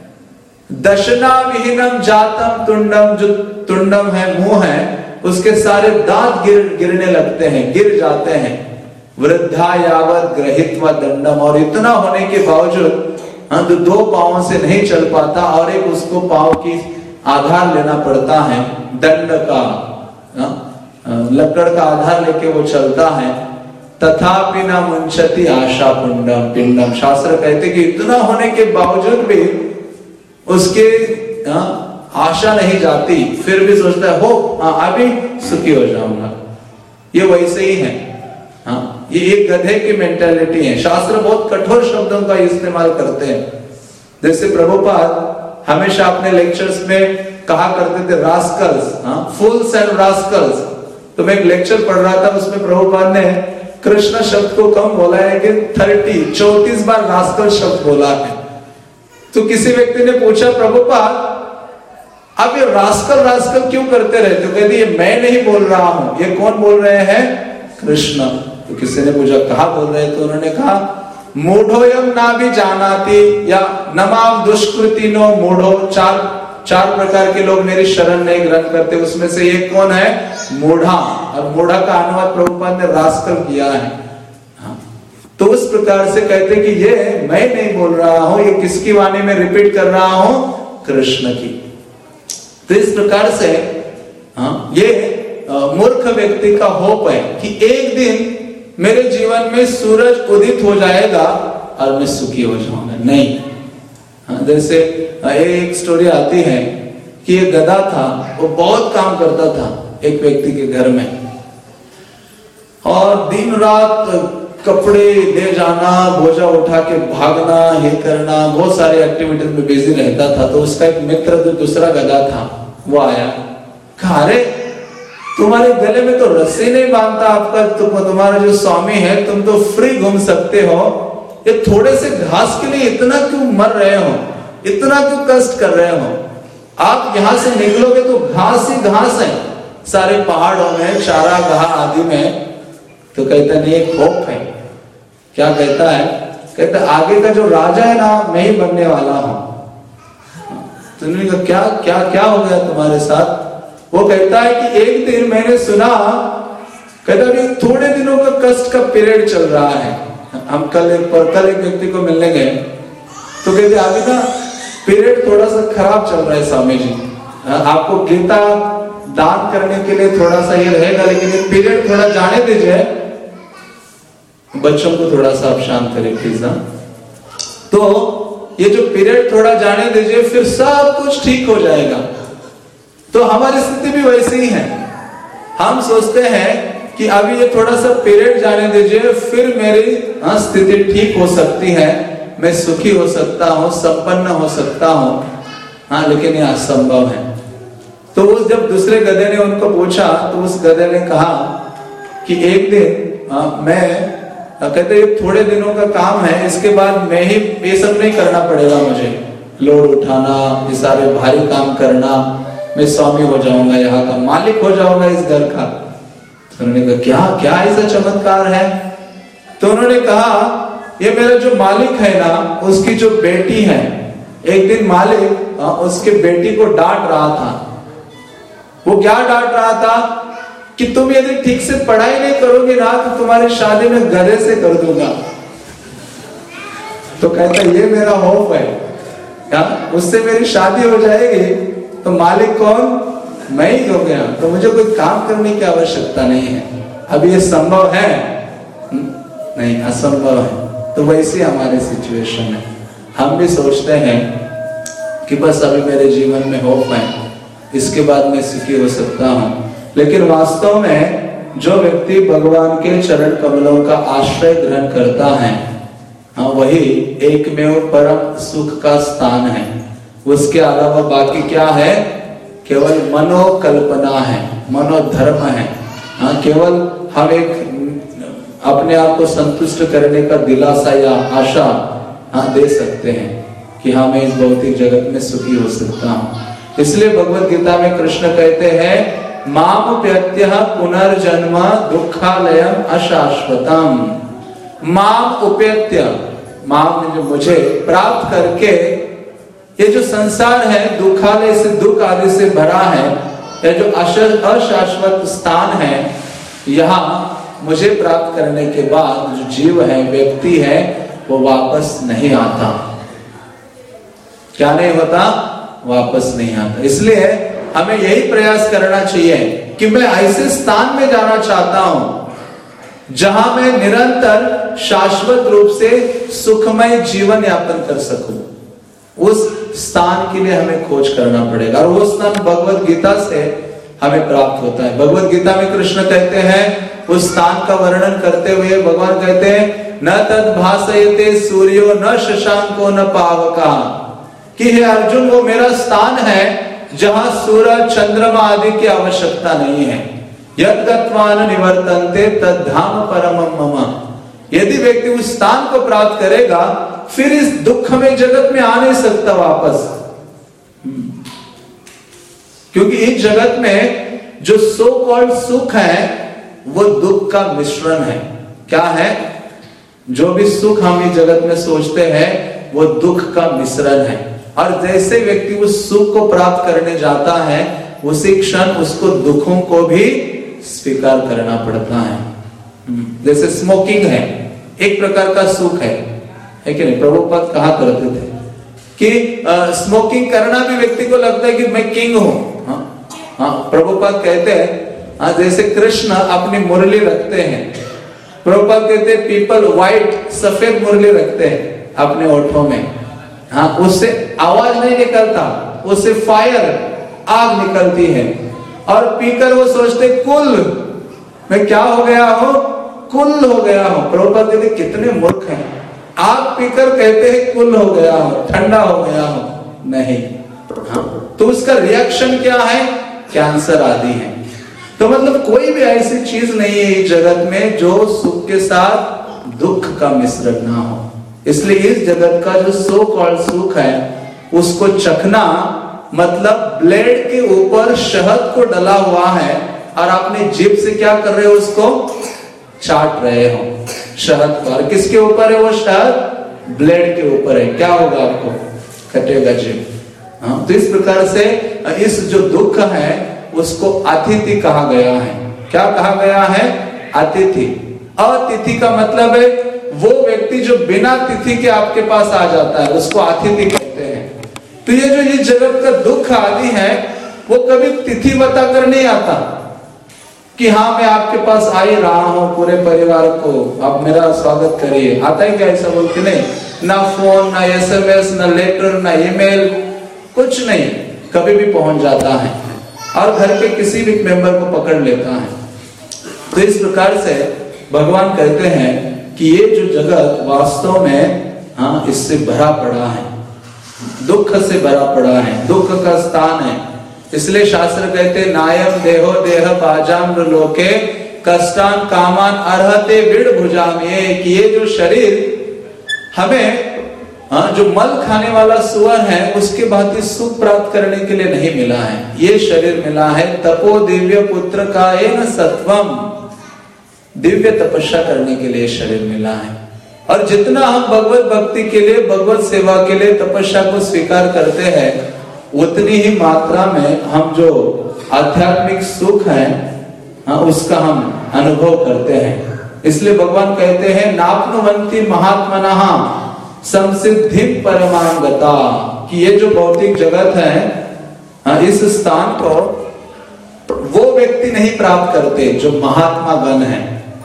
दशना विहीनम जातम तुंडम, जो तुंडम है मुंह है उसके सारे दांत गिर गिरने लगते हैं, गिर जाते हैं। वृद्धा यावत ग्रहित्वा दंडम, और इतना होने के बावजूद हाँ, तो दो पांवों से नहीं चल पाता और एक उसको पांव की आधार लेना पड़ता है, दंड का हाँ, लकड़ का आधार लेके वो चलता है। तथापि न मुंचति आशा पुंडम पिंडम। शास्त्र कहते कि इतना होने के बावजूद भी उसके हाँ, आशा नहीं जाती, फिर भी सोचता है हो हाँ, अभी सुखी हो जाऊंगा। ये वैसे ही है हाँ, ये एक गधे की मेंटालिटी है। शास्त्र बहुत कठोर शब्दों का इस्तेमाल करते हैं। जैसे प्रभुपाद हमेशा अपने लेक्चर्स में कहा करते थे रास्कल्स, हाँ, फूल्स एंड रास्कल्स। तो मैं एक लेक्चर पढ़ रहा था, उसमें प्रभुपाद ने कृष्ण शब्द को कम बोला है कि थर्टी चौतीस बार रास्कल शब्द बोला है। तो किसी व्यक्ति ने पूछा प्रभुपाद आप ये रास्कल रास्कल क्यों करते रहते हो? कहते ये मैं नहीं बोल रहा हूं, ये कौन बोल रहे हैं? कृष्ण। तो किसी ने पूछा कहा बोल रहे? तो उन्होंने कहा मूढ़ोयम ना भी जानाति या नमाम दुष्कृति नो मूढ़ो। चार चार प्रकार के लोग मेरी शरण नहीं ग्रहण करते, उसमें से एक कौन है? मूढ़ा। और मूढ़ा का अनुवाद प्रभुपाद ने रास्कल किया है। हाँ। तो उस प्रकार से कहते कि ये मैं नहीं बोल रहा हूं, ये किसकी वाणी में रिपीट कर रहा हूं? कृष्ण की। तो इस प्रकार से हाँ, ये मूर्ख व्यक्ति का होप है कि एक दिन मेरे जीवन में सूरज उदित हो जाएगा और मैं सुखी हो जाऊंगा। नहीं हाँ, जैसे एक स्टोरी आती है कि एक गधा था, वो बहुत काम करता था एक व्यक्ति के घर में, और दिन रात कपड़े ले जाना, बोझा उठा के भागना, ये करना, बहुत सारे एक्टिविटीज में बिजी रहता था। तो उसका एक मित्र जो दूसरा गधा था वो आया, कहा अरे तुम्हारे गले में तो रस्सी नहीं बांधता आपका, तुम तुम्हारा जो स्वामी है, तुम तो फ्री घूम सकते हो, ये थोड़े से घास के लिए इतना क्यों मर रहे हो, इतना क्यों कष्ट कर रहे हो? आप यहां से निकलोगे तो घास ही घास है सारे पहाड़ों में, चारा गाह आदि में। तो कहता नहीं एक होप है। क्या कहता है? कहता आगे का जो राजा है ना मैं ही बनने वाला हूं। तो उन्होंने कहा क्या क्या क्या हो गया तुम्हारे साथ? वो कहता है कि एक दिन मैंने सुना, कहता कि थोड़े दिनों का कष्ट का पीरियड चल रहा है। हम कल एक पर कल एक व्यक्ति को मिलने गए, तो कहते अभी ना पीरियड थोड़ा सा खराब चल रहा है स्वामी जी, आपको गीता दान करने के लिए थोड़ा सा ये रहेगा, लेकिन ये पीरियड थोड़ा जाने दीजिए, बच्चों को थोड़ा सा आप शांत करें प्लीज। तो ये जो पीरियड थोड़ा जाने दीजिए, फिर सब कुछ ठीक हो जाएगा। तो हमारी स्थिति भी वैसी ही है। हम सोचते हैं कि अभी ये थोड़ा सा पीरियड जाने दीजिए, फिर मेरी स्थिति ठीक हो सकती है, मैं सुखी हो सकता हूँ, संपन्न हो सकता हूँ। हाँ, लेकिन ये असंभव है। तो उस जब दूसरे गधे ने उनको पूछा, तो उस गधे ने कहा कि एक दिन आ, मैं आ, कहते ये थोड़े दिनों का काम है, इसके बाद मैं ही ये सब नहीं करना पड़ेगा मुझे, लोड उठाना, ये सारे भारी काम करना, मैं स्वामी हो जाऊंगा, यहाँ का मालिक हो जाऊंगा इस घर का। तो उन्होंने कहा क्या क्या ऐसा चमत्कार है? तो उन्होंने कहा ये मेरा जो मालिक है ना, उसकी जो बेटी है, एक दिन मालिक उसके बेटी को डांट रहा था। वो क्या डांट रहा था कि तुम यदि ठीक से पढ़ाई नहीं करोगे ना तो तुम्हारी शादी में गधे से कर दूंगा। तो कहता ये मेरा होप है, क्या उससे मेरी शादी हो जाएगी तो मालिक कौन? मैं ही हो गया, तो मुझे कोई काम करने की आवश्यकता नहीं है। अब ये संभव है? नहीं, असंभव है। तो वैसे हमारे सिचुएशन है, हम भी सोचते हैं कि बस अभी मेरे जीवन में होप है, इसके बाद मैं सुखी हो सकता हूं। लेकिन वास्तव में जो व्यक्ति भगवान के चरण कमलों का आश्रय ग्रहण करता है, हाँ, वही एकमेव परम सुख का स्थान है। उसके अलावा बाकी क्या है? केवल मनोकल्पना है, मनोधर्म है। हाँ, केवल हम एक अपने आप को संतुष्ट करने का दिलासा या आशा हाँ दे सकते हैं कि हाँ मैं इस भौतिक जगत में सुखी हो सकता हूँ। इसलिए भगवत गीता में कृष्ण कहते हैं माम प्रत्यह पुनर्जन्म दुखालयम अशाश्वतम। माम उपेत्य, माम जो मुझे प्राप्त करके, ये जो संसार है दुखालय से, दुख आदि से भरा है, या जो अशाश्वत स्थान है, यहाँ मुझे प्राप्त करने के बाद जो जीव है, व्यक्ति है, वो वापस नहीं आता। क्या नहीं होता? वापस नहीं आता। इसलिए हमें यही प्रयास करना चाहिए कि मैं ऐसे स्थान में जाना चाहता हूं जहां मैं निरंतर शाश्वत रूप से सुखमय जीवन यापन कर सकूं। उस स्थान के लिए हमें खोज करना पड़ेगा, और वो स्थान भगवत गीता से हमें प्राप्त होता है। भगवत गीता में कृष्ण कहते हैं, उस स्थान का वर्णन करते हुए भगवान कहते हैं न तद भासयते सूर्यो न शशांको न पावका, कि हे अर्जुन वो मेरा स्थान है जहां सूरज चंद्रमा आदि की आवश्यकता नहीं है। यद गत्वान निवर्तन्ते तद धाम परमम मम। यदि व्यक्ति उस स्थान को प्राप्त करेगा फिर इस दुखमय जगत में आ नहीं सकता वापस, क्योंकि इस जगत में जो सो कॉल्ड सुख है वो दुख का मिश्रण है। क्या है? जो भी सुख हम इस जगत में सोचते हैं वो दुख का मिश्रण है। और जैसे व्यक्ति उस सुख को प्राप्त करने जाता है, उसी क्षण उसको दुखों को भी स्वीकार करना पड़ता है। जैसे स्मोकिंग है, एक प्रकार का सुख है, है कि नहीं? प्रभुपाद कहा करते थे कि आ, स्मोकिंग करना भी व्यक्ति को लगता है कि मैं किंग हूं। हाँ, हाँ, प्रभुपाद कहते हैं हाँ, जैसे कृष्ण अपनी मुरली रखते हैं, प्रभुपाद कहते हैं पीपल व्हाइट सफेद मुरली रखते हैं अपने ओठों में। हाँ, उससे आवाज नहीं निकलता, उससे फायर आग निकलती है, और पीकर वो सोचते कुल मैं क्या हो गया हूं? कुल हो गया हूं। प्रभुपाद कहते कितने मूर्ख हैं, आग पीकर कहते हैं कुल हो गया हूं, ठंडा हो गया हूं। नहीं, हाँ, तो उसका रिएक्शन क्या है? कैंसर आदि है। तो मतलब कोई भी ऐसी चीज नहीं है इस जगत में जो सुख के साथ दुख का मिश्रण ना हो। इसलिए इस जगत का जो सो कॉल्ड सुख है उसको चखना मतलब ब्लेड के ऊपर शहद को डला हुआ है और आपने जीभ से क्या कर रहे हो? उसको चाट रहे हो शहद को। और किसके ऊपर है वो शहद? ब्लेड के ऊपर है। क्या होगा? आपको कटेगा जीभ। हाँ, तो इस प्रकार से इस जो दुख है उसको अतिथि कहा गया है। क्या कहा गया है? अतिथि। अतिथि का मतलब है वो व्यक्ति जो बिना तिथि के आपके पास आ जाता है, उसको अतिथि कहते हैं। तो ये जो ये जगत का दुख आदि है वो कभी तिथि बताकर नहीं आता कि हाँ मैं आपके पास आ ही रहा हूं, पूरे परिवार को आप मेरा स्वागत करिए। आता है क्या? ऐसा बोलते नहीं। ना फोन, ना एसएमएस, ना लेटर, ना ईमेल, कुछ नहीं, कभी भी पहुंच जाता है और घर के किसी भी मेंबर को पकड़ लेता है। तो इस प्रकार से भगवान कहते हैं कि ये जो जगत वास्तव में हाँ इससे भरा पड़ा है, दुख से भरा पड़ा है, दुख का स्थान है। इसलिए शास्त्र कहते नायम देहो देह बाजाम्र लोके कष्टान कामान अर्हते विड़ भुजाम, ये कि ये जो शरीर हमें हाँ जो मल खाने वाला सुअर है उसके भांति सुख प्राप्त करने के लिए नहीं मिला है, ये शरीर मिला है तपो दिव्य पुत्र का एन सत्वम, दिव्य तपस्या करने के लिए शरीर मिला है। और जितना हम भगवत भक्ति के लिए, भगवत सेवा के लिए तपस्या को स्वीकार करते हैं, उतनी ही मात्रा में हम जो आध्यात्मिक सुख है हाँ, उसका हम अनुभव करते हैं। इसलिए भगवान कहते हैं नाप्नुवन्ति महात्मनः संसिद्धि परमां गता, कि ये जो भौतिक जगत है हाँ, इस स्थान को वो व्यक्ति नहीं प्राप्त करते जो महात्मा गण है।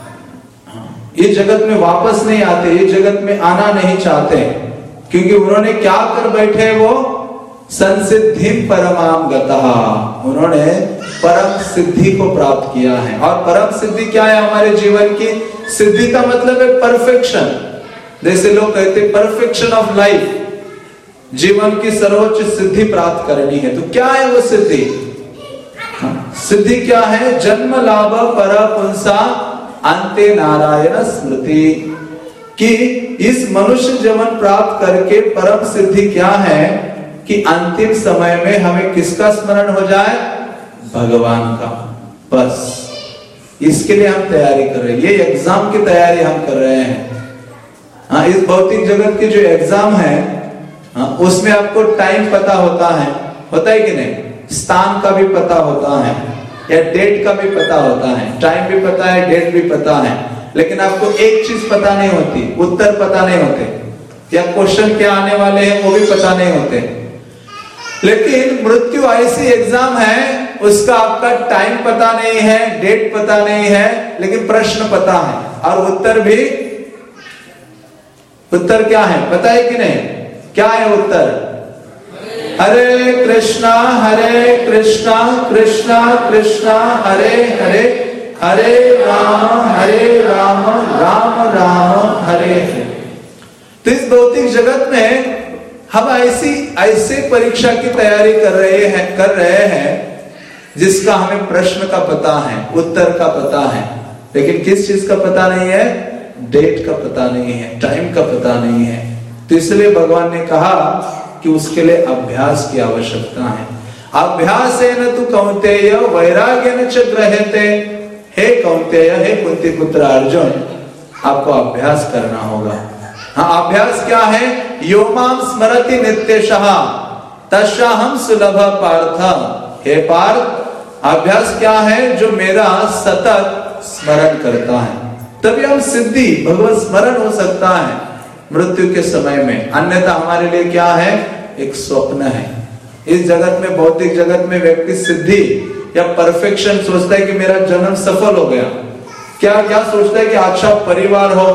ये जगत में वापस नहीं आते, ये जगत में आना नहीं चाहते, क्योंकि उन्होंने क्या कर बैठे, वो संसिद्धि परमां गतः, उन्होंने परम सिद्धि को प्राप्त किया है। और परम सिद्धि क्या है? हमारे जीवन की सिद्धि का मतलब है परफेक्शन। जैसे लोग कहते हैं परफेक्शन ऑफ लाइफ, जीवन की सर्वोच्च सिद्धि प्राप्त करनी है। तो क्या है वो सिद्धि? सिद्धि क्या है? जन्म लाभ पर पुंसा अंते नारायण स्मृति, कि इस मनुष्य जीवन प्राप्त करके परम सिद्धि क्या है कि अंतिम समय में हमें किसका स्मरण हो जाए? भगवान का। बस इसके लिए हम तैयारी कर रहे हैं, ये एग्जाम की तैयारी हम कर रहे हैं। हाँ, इस भौतिक जगत की जो एग्जाम है हाँ, उसमें आपको टाइम पता होता है, होता है कि नहीं? स्थान का भी पता होता है, या डेट का भी पता होता है, टाइम भी पता है, डेट भी पता है, लेकिन आपको एक चीज पता नहीं होती, उत्तर पता नहीं होते, या क्वेश्चन क्या आने वाले हैं वो भी पता नहीं होते। लेकिन मृत्यु ऐसी एग्जाम है, उसका आपका टाइम पता नहीं है, डेट पता नहीं है, लेकिन प्रश्न पता है, और उत्तर भी, उत्तर क्या है पता है कि नहीं? क्या है उत्तर? हरे कृष्णा हरे कृष्णा कृष्णा कृष्णा हरे हरे, हरे राम हरे राम राम राम हरे हरे। तो इस भौतिक जगत में हम ऐसी ऐसे परीक्षा की तैयारी कर रहे हैं कर रहे हैं जिसका हमें प्रश्न का पता है, उत्तर का पता है, लेकिन किस चीज का पता नहीं है? डेट का पता नहीं है, टाइम का पता नहीं है। तो इसलिए भगवान ने कहा कि उसके लिए अभ्यास की आवश्यकता है। अभ्यास है न तू कौन्तेय वैराग्य न च गृह्यते, हे कौन्तेय, हे कुंती पुत्र अर्जुन, आपको अभ्यास करना होगा। हाँ, अभ्यास क्या है? यो माम स्मरति नित्यशः तस्याहं सुलभ पार्थ, हे पार्थ, अभ्यास क्या है? जो मेरा सतत स्मरण करता है, तभी हम सिद्धि, भगवत स्मरण हो सकता है मृत्यु के समय में। अन्यथा हमारे लिए क्या है? एक स्वप्न है। इस जगत में, भौतिक जगत में व्यक्ति सिद्धि या परफेक्शन सोचता है कि मेरा जन्म सफल हो गया। क्या क्या सोचता है कि अच्छा परिवार हो,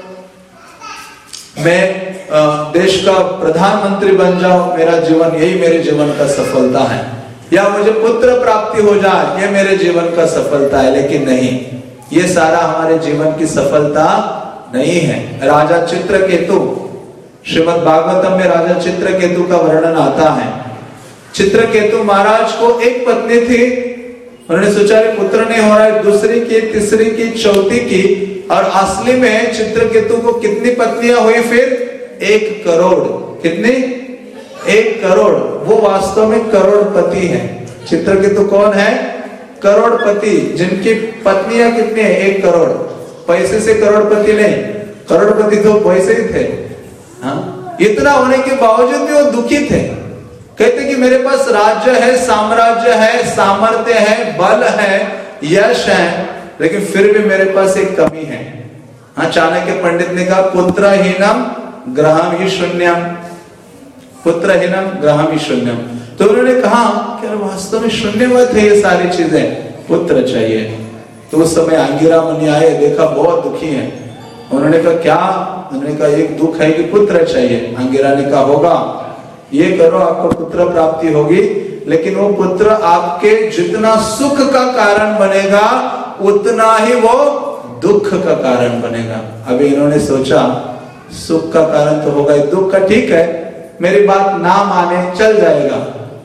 मैं देश का प्रधानमंत्री बन जाऊं, मेरा जीवन, यही मेरे जीवन का सफलता है, या मुझे पुत्र प्राप्ति हो जाए, ये मेरे जीवन का सफलता है। लेकिन नहीं, ये सारा हमारे जीवन की सफलता नहीं है। राजा चित्रकेतु, श्रीमद् भागवतम में राजा चित्रकेतु का वर्णन आता है। चित्रकेतु महाराज को एक पत्नी थी, उन्होंने सोचा पुत्र नहीं हो रहा है, दूसरी की, तीसरी की, चौथी की, और असली में चित्रकेतु को कितनी पत्नियां हुई? फिर एक करोड़। कितनी? एक करोड़। वो वास्तव में करोड़पति है। चित्रकेतु कौन है? करोड़पति, जिनकी पत्नियां कितनी है? एक करोड़। पैसे से करोड़पति नहीं, करोड़पति तो पैसे ही थे। हाँ? इतना होने के बावजूद भी वो दुखी थे। कहते कि मेरे पास राज्य है, साम्राज्य है, सामर्थ्य है, बल है, यश है, लेकिन फिर भी मेरे पास एक कमी है। हाँ, चाणक्य पंडित ने कहा पुत्रहीनम ग्रहम ही शून्यम, पुत्रहीनम ग्रहम ही शून्यम। तो उन्होंने कहा कि वास्तव में शून्यवत है ये सारी चीजें, पुत्र चाहिए। तो उस समय अंगिरा मुनि आए, देखा बहुत दुखी है। उन्होंने कहा क्या? उन्होंने कहा एक दुख है कि पुत्र चाहिए। अंगिरा ने कहा होगा, ये करो, आपको पुत्र प्राप्ति होगी, लेकिन वो पुत्र आपके जितना सुख का कारण बनेगा उतना ही वो दुख का कारण बनेगा। अभी इन्होंने सोचा सुख का कारण तो होगा, दुख का ठीक है, मेरी बात ना माने चल जाएगा।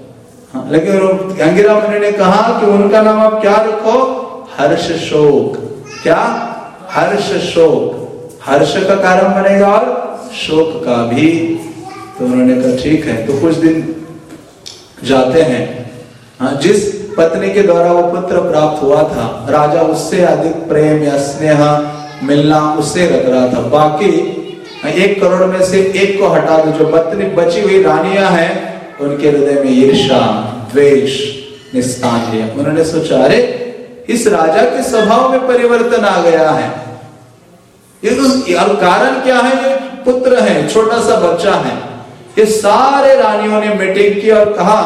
हाँ, लेकिन अंगिरा मुनि ने कहा कि उनका नाम आप क्या रखो? हर्ष शोक। क्या? हर्ष शोक, हर्ष का कारण बनेगा और शोक का भी। तो उन्होंने कहा ठीक है। तो कुछ दिन जाते हैं। हाँ, जिस पत्नी के द्वारा वो पुत्र प्राप्त हुआ था, राजा उससे अधिक प्रेम या स्नेह मिलना उससे रख रहा था। बाकी एक करोड़ में से एक को हटा दो, जो पत्नी बची हुई रानियां हैं उनके हृदय में ईर्ष्या, द्वेष ने स्थान लिया। उन्होंने सोचा अरे इस राजा के स्वभाव में परिवर्तन आ गया है, ये तो और कारण क्या है? ये पुत्र है, छोटा सा बच्चा है। ये सारे रानियों ने मीटिंग की और कहा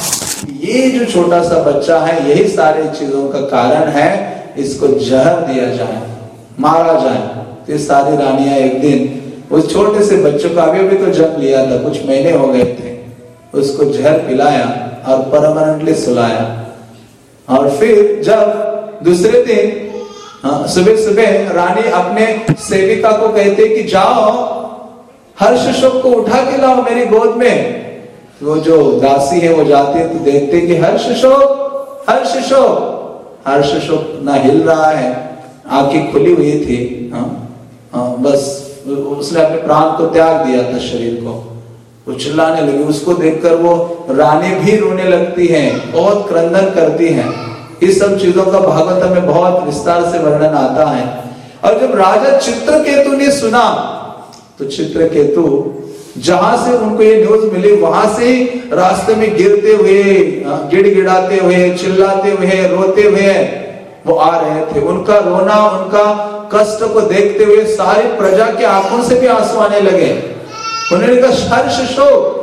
ये जो छोटा सा बच्चा है यही सारी चीजों का कारण है, इसको जहर दिया जाए, मारा जाए। तो ये सारी रानियां एक दिन उस छोटे से बच्चों को, अभी अभी तो जन्म लिया था, कुछ महीने हो गए थे, उसको जहर पिलाया और परमानेंटली सुलाया। और फिर जब दूसरे दिन सुबह सुबह रानी अपने सेविका को कहते कि जाओ हर्ष शोक को उठा के लाओ मेरी गोद में। वो जो दासी है वो जाती है तो देखते कि हर्ष शोक, हर्ष शोक, हर्ष शोक ना हिल रहा है, आंखें खुली हुई थी। हाँ, हाँ, बस उसने अपने प्राण को त्याग दिया था शरीर को। वो चिल्लाने लगी। उसको देखकर वो रानी भी रोने लगती है, बहुत क्रंदन करती है। इस सब चीजों का भागवत में बहुत विस्तार से वर्णन आता है। और जब राजा चित्रकेतु ने सुना तो चित्रकेतु जहां से उनको ये न्यूज मिली वहां से रास्ते में गिरते हुए, गिड़गिड़ाते हुए, चिल्लाते हुए, रोते हुए वो आ रहे थे। उनका रोना, उनका कष्ट को देखते हुए सारी प्रजा की आंखों से भी आंसू आने लगे। उन्होंने कहा हर्ष शोक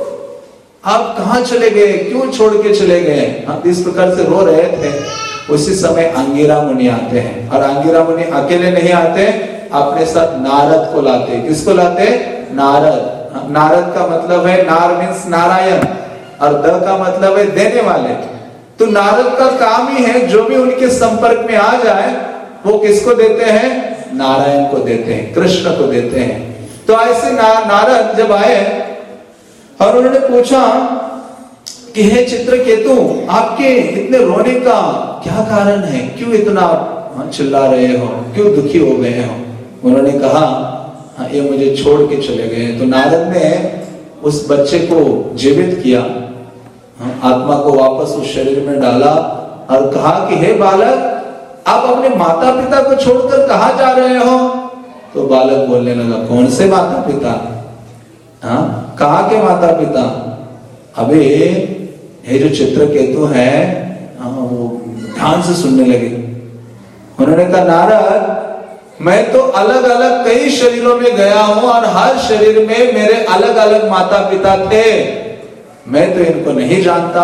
आप कहां चले गए, क्यों छोड़ के चले गए? हम इस प्रकार से रो रहे थे। उसी समय अंगिरा मुनि आते हैं और अंगिरा मुनि अकेले नहीं आते, अपने साथ नारद को लाते। किसको लाते? नारद। नारद का मतलब है, नार मीन्स नारायण और द का मतलब है देने वाले। तो नारद का काम ही है जो भी उनके संपर्क में आ जाए वो किसको देते हैं? नारायण को देते हैं, कृष्ण को देते हैं। तो ऐसे ना, नारद जब आए और उन्होंने पूछा कि हे चित्रकेतु आपके इतने रोने का क्या कारण है, क्यों इतना चिल्ला रहे हो, क्यों दुखी हो गए हो? उन्होंने कहा ये मुझे छोड़ के चले गए। तो नारद ने उस बच्चे को जीवित किया, आत्मा को वापस उस शरीर में डाला और कहा कि हे बालक आप अपने माता पिता को छोड़कर कहां जा रहे हो? तो बालक बोलने लगा कौन से माता पिता? हाँ, कहाँ के माता पिता? अबे ये जो चित्रकेतु है वो ध्यान से सुनने लगे। उन्होंने कहा नारद मैं तो अलग अलग कई शरीरों में गया हूं और हर शरीर में मेरे अलग अलग माता पिता थे, मैं तो इनको नहीं जानता।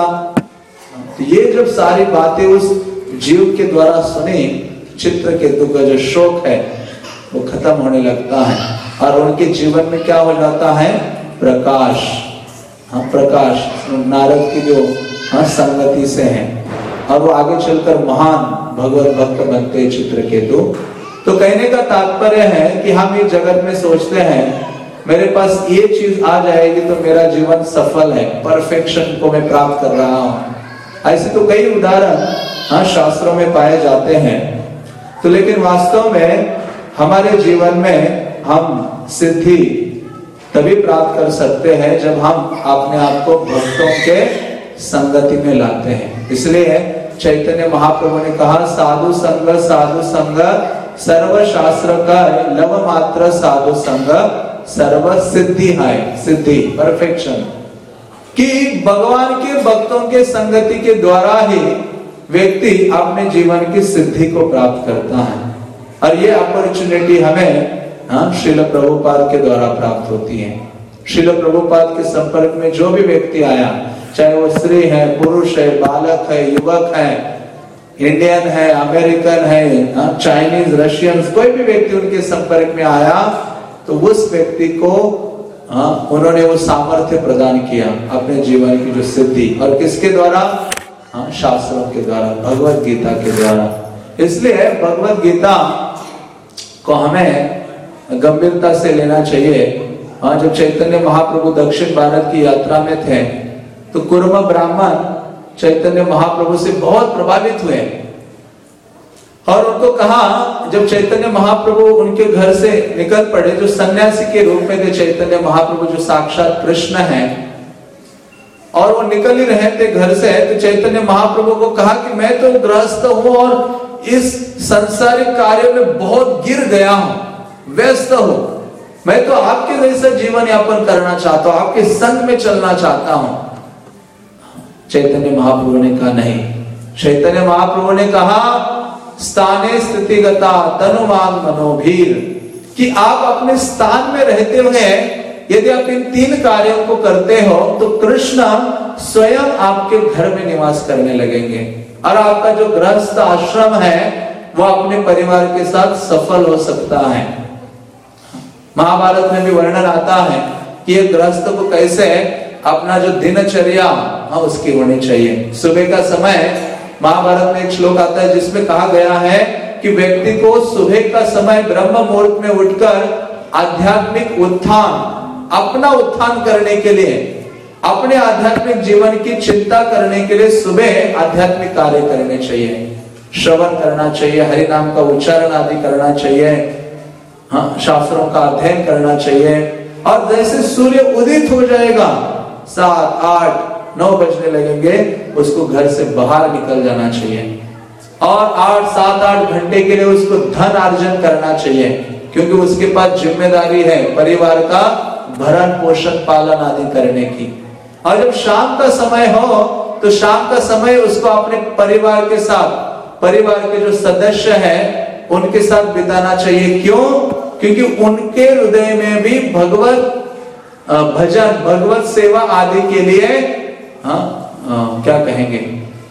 तो ये जब सारी बातें उस जीव के द्वारा सुनी, चित्रकेतु का जो शोक है वो खत्म होने लगता है और उनके जीवन में क्या हो जाता है? प्रकाश। हाँ, प्रकाश नारद की जो हाँ संगति से है और वो आगे चलकर महान भगवत भक्त बनते चित्रकेतु। तो कहने का तात्पर्य है कि हम इस जगत में सोचते हैं मेरे पास ये चीज आ जाएगी तो मेरा जीवन सफल है, परफेक्शन को मैं प्राप्त कर रहा हूं। ऐसे तो कई उदाहरण हाँ शास्त्रों में पाए जाते हैं। तो लेकिन वास्तव में हमारे जीवन में हम सिद्धि तभी प्राप्त कर सकते हैं जब हम अपने आप को भक्तों के संगति में लाते हैं। इसलिए चैतन्य महाप्रभु ने कहा साधु संग साधु संग सर्व शास्त्र का लव मात्र साधु संग सर्व सिद्धि है। सिद्धि परफेक्शन कि भगवान के भक्तों के संगति के द्वारा ही व्यक्ति अपने जीवन की सिद्धि को प्राप्त करता है। और ये अपॉर्चुनिटी हमें हाँ श्रील प्रभुपाद के द्वारा प्राप्त होती है। श्रील प्रभुपाद के संपर्क में जो भी व्यक्ति आया, चाहे वो स्त्री है, पुरुष है, बालक है, युवक है, इंडियन है, अमेरिकन है, चाइनीज, रशियन, कोई भी व्यक्ति उनके संपर्क में आया तो उस व्यक्ति को हाँ उन्होंने वो सामर्थ्य प्रदान किया अपने जीवन की जो सिद्धि। और किसके द्वारा? हाँ शास्त्रों के द्वारा, भगवत गीता के द्वारा। इसलिए भगवत गीता को हमें गंभीरता से लेना चाहिए। हाँ, जब चैतन्य महाप्रभु दक्षिण भारत की यात्रा में थे तो कुर्म ब्राह्मण चैतन्य महाप्रभु से बहुत प्रभावित हुए और उनको कहा, जब चैतन्य महाप्रभु उनके घर से निकल पड़े, जो सन्यासी के रूप में थे चैतन्य महाप्रभु, जो साक्षात कृष्ण हैं, और वो निकल ही रहे थे घर से, तो चैतन्य महाप्रभु को कहा कि मैं तो गृहस्थ हूं और इस संसारिक कार्य में बहुत गिर गया हूं, व्यस्त हूं, मैं तो आपके जैसा जीवन यापन करना चाहता हूं, आपके संग में चलना चाहता हूं। चैतन्य महाप्रभु ने कहा नहीं। चैतन्य महाप्रभु ने कहा, स्थाने स्थितिगता तनुमान मनोभीर, कि आप अपने स्थान में रहते हुए यदि आप इन तीन कार्यों को करते हो तो कृष्ण स्वयं आपके घर में निवास करने लगेंगे, और आपका जो गृहस्थ आश्रम है वो अपने परिवार के साथ सफल हो सकता है। महाभारत में भी वर्णन आता है कि एक गृहस्थ को कैसे अपना जो दिनचर्या हाँ उसकी होनी चाहिए। सुबह का समय, महाभारत में एक श्लोक आता है जिसमें कहा गया है कि व्यक्ति को सुबह का समय ब्रह्म मुहूर्त में उठकर आध्यात्मिक उत्थान, अपना उत्थान करने के लिए, अपने आध्यात्मिक जीवन की चिंता करने के लिए सुबह आध्यात्मिक कार्य करने चाहिए, श्रवण करना चाहिए, हरि नाम का उच्चारण आदि करना चाहिए, हाँ शास्त्रों का अध्ययन करना चाहिए। और जैसे सूर्य उदित हो जाएगा, सात आठ नौ बजने लगेंगे, उसको घर से बाहर निकल जाना चाहिए, और आठ सात आठ घंटे के लिए उसको धन अर्जन करना चाहिए, क्योंकि उसके पास जिम्मेदारी है परिवार का भरण पोषण पालन आदि करने की। और जब शाम का समय हो तो शाम का समय उसको अपने परिवार के साथ, परिवार के जो सदस्य हैं उनके साथ बिताना चाहिए। क्यों? क्योंकि उनके हृदय में भी भगवत भजन, भगवत सेवा आदि के लिए हाँ आ, क्या कहेंगे,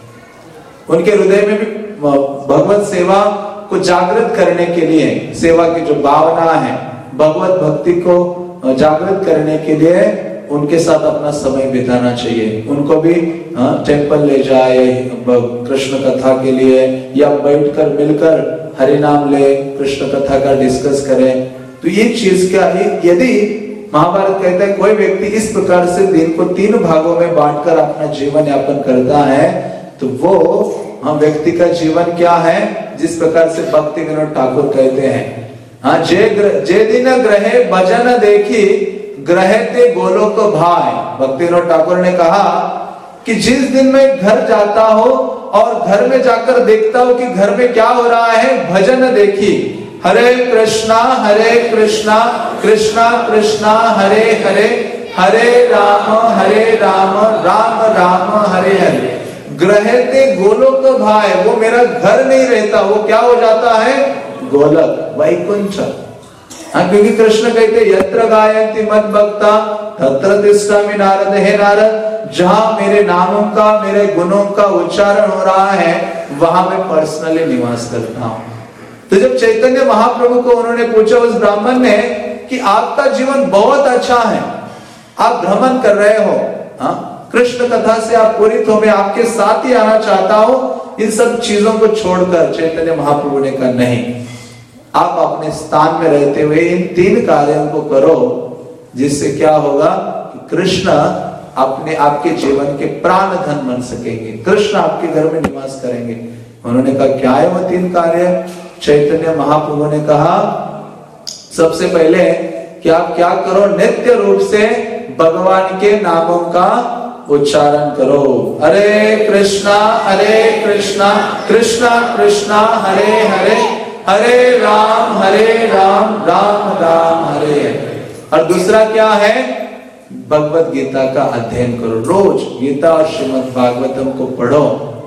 उनके हृदय में भी भगवत सेवा को जागृत करने के लिए, सेवा की जो भावना है, भगवत भक्ति को जागृत करने के लिए उनके साथ अपना समय बिताना चाहिए। उनको भी टेंपल ले जाए कृष्ण कथा के लिए, या बैठकर मिलकर हरि नाम ले, कृष्ण कथा का डिस्कस करें। तो ये चीज क्या है, यदि महाभारत कहता है कोई व्यक्ति इस प्रकार से दिन को तीन भागों में बांटकर अपना जीवन यापन करता है, तो वो हम व्यक्ति का जीवन क्या है, जिस प्रकार से भक्ति विनोद ठाकुर कहते हैं, हाँ जे जे दिन ग्रहे भजन देखी ग्रहते गोलोक भाई। भक्ति विनोद ठाकुर ने कहा कि जिस दिन मैं घर जाता हूं और घर में जाकर देखता हूं कि घर में क्या हो रहा है, भजन देखी, हरे कृष्णा हरे कृष्णा कृष्णा कृष्णा हरे हरे, हरे राम हरे राम राम राम हरे हरे, ग्रहते गोलोक भाई। वो मेरा घर नहीं रहता, वो क्या हो जाता है, गोलक, वैकुंठ। हाँ, क्योंकि कृष्ण कहते यत्र गायन्ति मद भक्ता तत्र तिष्ठामि नारद। हे नारद, जहां मेरे नामों का, मेरे गुणों का उच्चारण हो रहा है, वहां मैं पर्सनली निवास करता हूं। तो जब चैतन्य महाप्रभु को उन्होंने पूछा उस ब्राह्मण ने कि आपका जीवन बहुत अच्छा है, आप भ्रमण कर रहे हो, हाँ कृष्ण कथा से आप पूरित हो, मैं आपके साथ ही आना चाहता हूं, इन सब चीजों को छोड़कर। चैतन्य महाप्रभु ने कहा नहीं, आप अपने स्थान में रहते हुए इन तीन कार्यों को करो, जिससे क्या होगा कि कृष्ण अपने आपके जीवन के प्राण धन बन सकेंगे, कृष्ण आपके घर में निवास करेंगे। उन्होंने कहा क्या है वो तीन कार्य? चैतन्य महाप्रभु ने कहा सबसे पहले कि आप क्या करो, नित्य रूप से भगवान के नामों का उच्चारण करो। हरे कृष्णा हरे कृष्णा कृष्णा कृष्णा हरे हरे, हरे राम हरे राम राम राम हरे हरे। और दूसरा क्या है, भगवत गीता का अध्ययन करो, रोज गीता और श्रीमद् भागवतम को पढ़ो।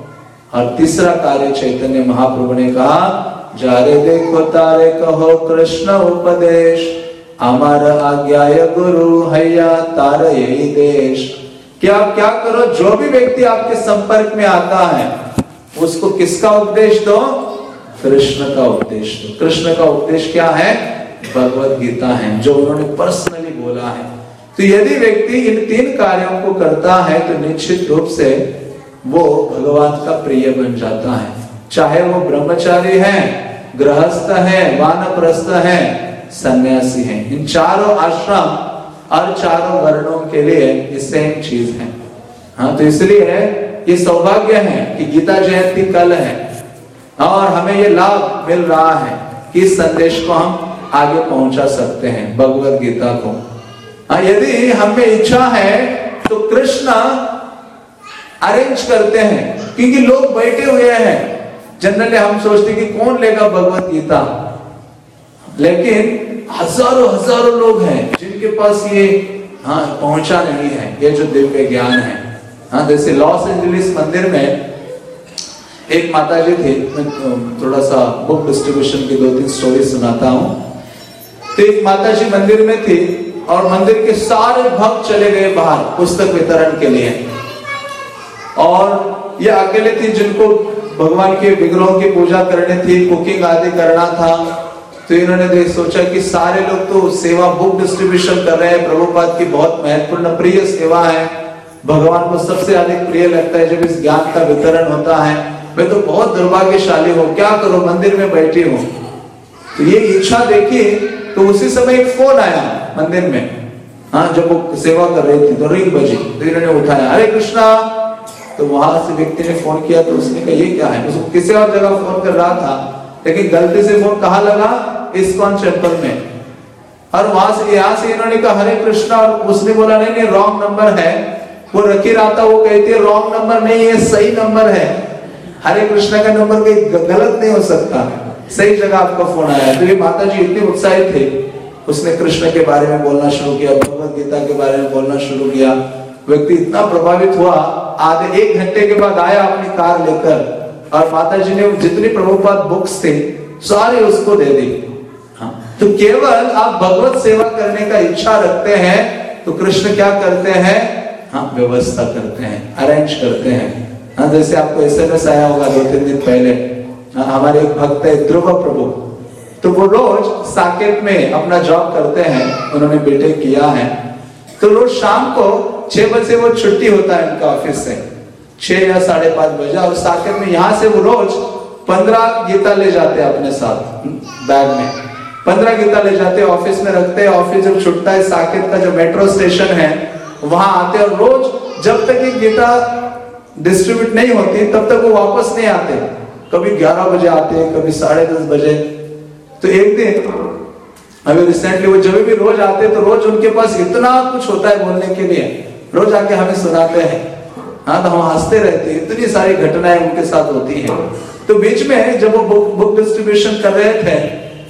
और तीसरा कार्य चैतन्य महाप्रभु ने कहा, जारे देखो तारे कहो कृष्ण उपदेश, अमर आज्ञाय गुरु हैया तार यही देश। कि आप क्या करो, जो भी व्यक्ति आपके संपर्क में आता है उसको किसका उपदेश दो, कृष्ण का उपदेश दो। कृष्ण का उपदेश क्या है, भगवत गीता है, जो उन्होंने पर्सनली बोला है। तो यदि व्यक्ति इन तीन कार्यों को करता है तो निश्चित रूप से वो भगवान का प्रिय बन जाता है, चाहे वो ब्रह्मचारी है, गृहस्थ है, वानप्रस्थ है, सन्यासी है। इन चारों आश्रम और चारों वर्णों के लिए ये सेम चीज है। हाँ, तो इसलिए ये सौभाग्य है कि गीता जयंती कल है, और हमें ये लाभ मिल रहा है कि इस संदेश को हम आगे पहुंचा सकते हैं, भगवत गीता को। यदि हमें इच्छा है तो कृष्ण अरेंज करते हैं, क्योंकि लोग बैठे हुए हैं। जनरली हम सोचते कि कौन लेगा भगवत गीता, लेकिन हजारों हजारों लोग हैं जिनके पास ये हाँ पहुंचा नहीं है, ये जो दिव्य ज्ञान है। हाँ, जैसे लॉस एंजलिस मंदिर में एक माता जी थी, थोड़ा सा बुक डिस्ट्रीब्यूशन की दो तीन स्टोरी सुनाता हूँ। तो एक माता जी मंदिर में थी और मंदिर के सारे भक्त चले गए बाहर पुस्तक वितरण के लिए, और ये अकेले थी जिनको भगवान के विग्रहों की पूजा करनी थी, कुकिंग आदि करना था। तो इन्होंने देख सोचा कि सारे लोग तो सेवा बुक डिस्ट्रीब्यूशन कर रहे हैं, प्रभुपाद की बहुत महत्वपूर्ण प्रिय सेवा है, भगवान को सबसे अधिक प्रिय लगता है जब इस ज्ञान का वितरण होता है। मैं तो बहुत दुर्भाग्यशाली हूँ, क्या करूं, मंदिर में बैठी हूँ। तो ये इच्छा देखी तो उसी समय एक फोन आया मंदिर में। हाँ, जब वो सेवा कर रही थी तो रिंग बजी, तो इन्होंने उठाया, हरे कृष्णा। तो वहां से व्यक्ति ने फोन किया तो उसने कहा ये क्या है, उसको किसी और जगह फोन कर रहा था, लेकिन गलती से फोन कहाँ लगा, इस्कॉन टेम्पल में। और वहां से यहाँ से इन्होंने कहा हरे कृष्णा, और उसने बोला नहीं नहीं रॉन्ग नंबर है। वो रखी रहा था, वो कहती है रॉन्ग नंबर नहीं है, सही नंबर है, हरे कृष्णा का नंबर कोई गलत नहीं हो सकता, सही जगह आपका फोन आया। तो ये माता जी इतनी उत्साहित थे, उसने कृष्ण के बारे में बोलना शुरू किया, भगवत गीता के बारे में बोलना शुरू किया। व्यक्ति इतना प्रभावित हुआ, आधे एक घंटे के बाद आया अपनी कार लेकर, और माता जी ने जितनी प्रभुपाद बुक्स थे सारे उसको दे दी। हाँ, तो केवल आप भगवत सेवा करने का इच्छा रखते हैं तो कृष्ण क्या करते हैं, हाँ व्यवस्था करते हैं, अरेंज करते हैं। हाँ, जैसे आपको एसएमएस आया होगा दो तीन दिन पहले, हाँ, हमारे एक भक्त है ध्रुव प्रभु, तो वो रोज साकेत में अपना जॉब करते हैं, उन्होंने बीटेक किया है। तो रोज शाम को छह बजे वो छुट्टी होता है उनका ऑफिस से, छह या साढ़े पांच बजे, और साकेत में यहाँ से वो रोज पंद्रह गीता ले जाते हैं अपने साथ बैग में, पंद्रह गीता ले जाते हैं, ऑफिस में रखते हैं। ऑफिस जब छुटता है, साकेत का जो मेट्रो स्टेशन है वहां आते, और रोज जब तक ये गीता डिस्ट्रीब्यूट नहीं होती तब तक वो वापस नहीं आते, कभी ग्यारह बजे आते, कभी साढ़े दस बजे। तो एक दिन अभी रिसेंटली वो जब भी रोज आते तो रोज उनके पास इतना कुछ होता है बोलने के लिए, रोज आके हमें सुनाते हैं। हाँ, तो हम हंसते रहते हैं, इतनी सारी घटनाएं उनके साथ होती हैं। तो बीच में जब वो बुक बुक डिस्ट्रीब्यूशन कर रहे थे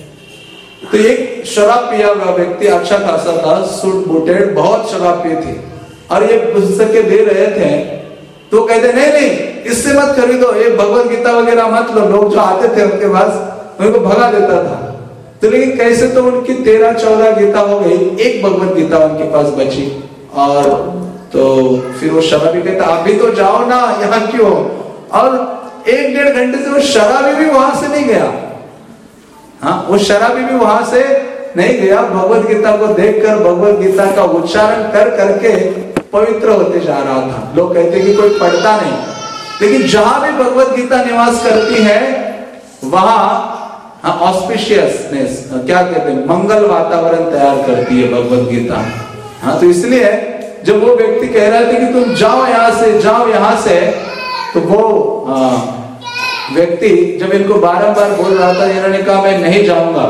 तो एक शराब पिया हुआ व्यक्ति अच्छा खासा था, सूट बूटेड, बहुत शराब पी थी, और ये पुस्तकें दे रहे थे। तो कहते नहीं नहीं इससे मत खरीदो, ये भगवत गीता वगैरह मत लो। लोग जो आते थे उनके पास उनको भगा देता था। तो लेकिन कैसे तो उनकी तेरह चौदह गीता हो गई, एक भगवत गीता उनके पास बची। और तो फिर वो शराबी कहता अभी तो जाओ ना, यहाँ क्यों। और एक डेढ़ घंटे से वो शराबी भी वहां से नहीं गया। हाँ, वो शराबी भी वहां से नहीं गया, भगवत गीता को देखकर, भगवत गीता का उच्चारण कर करके पवित्र होते जा रहा था। लोग कहते कि कोई पढ़ता नहीं, लेकिन जहां भी भगवत गीता निवास करती है वहां ऑस्पिशियसनेस, क्या कहते हैं, मंगल वातावरण तैयार करती है भगवत गीता। हाँ, तो इसलिए जब वो व्यक्ति कह रहे थे कि तुम जाओ यहाँ से, जाओ यहाँ से, तो वो आ, व्यक्ति जब इनको बारंबार बोल रहा था, इन्होंने कहा मैं नहीं जाऊंगा।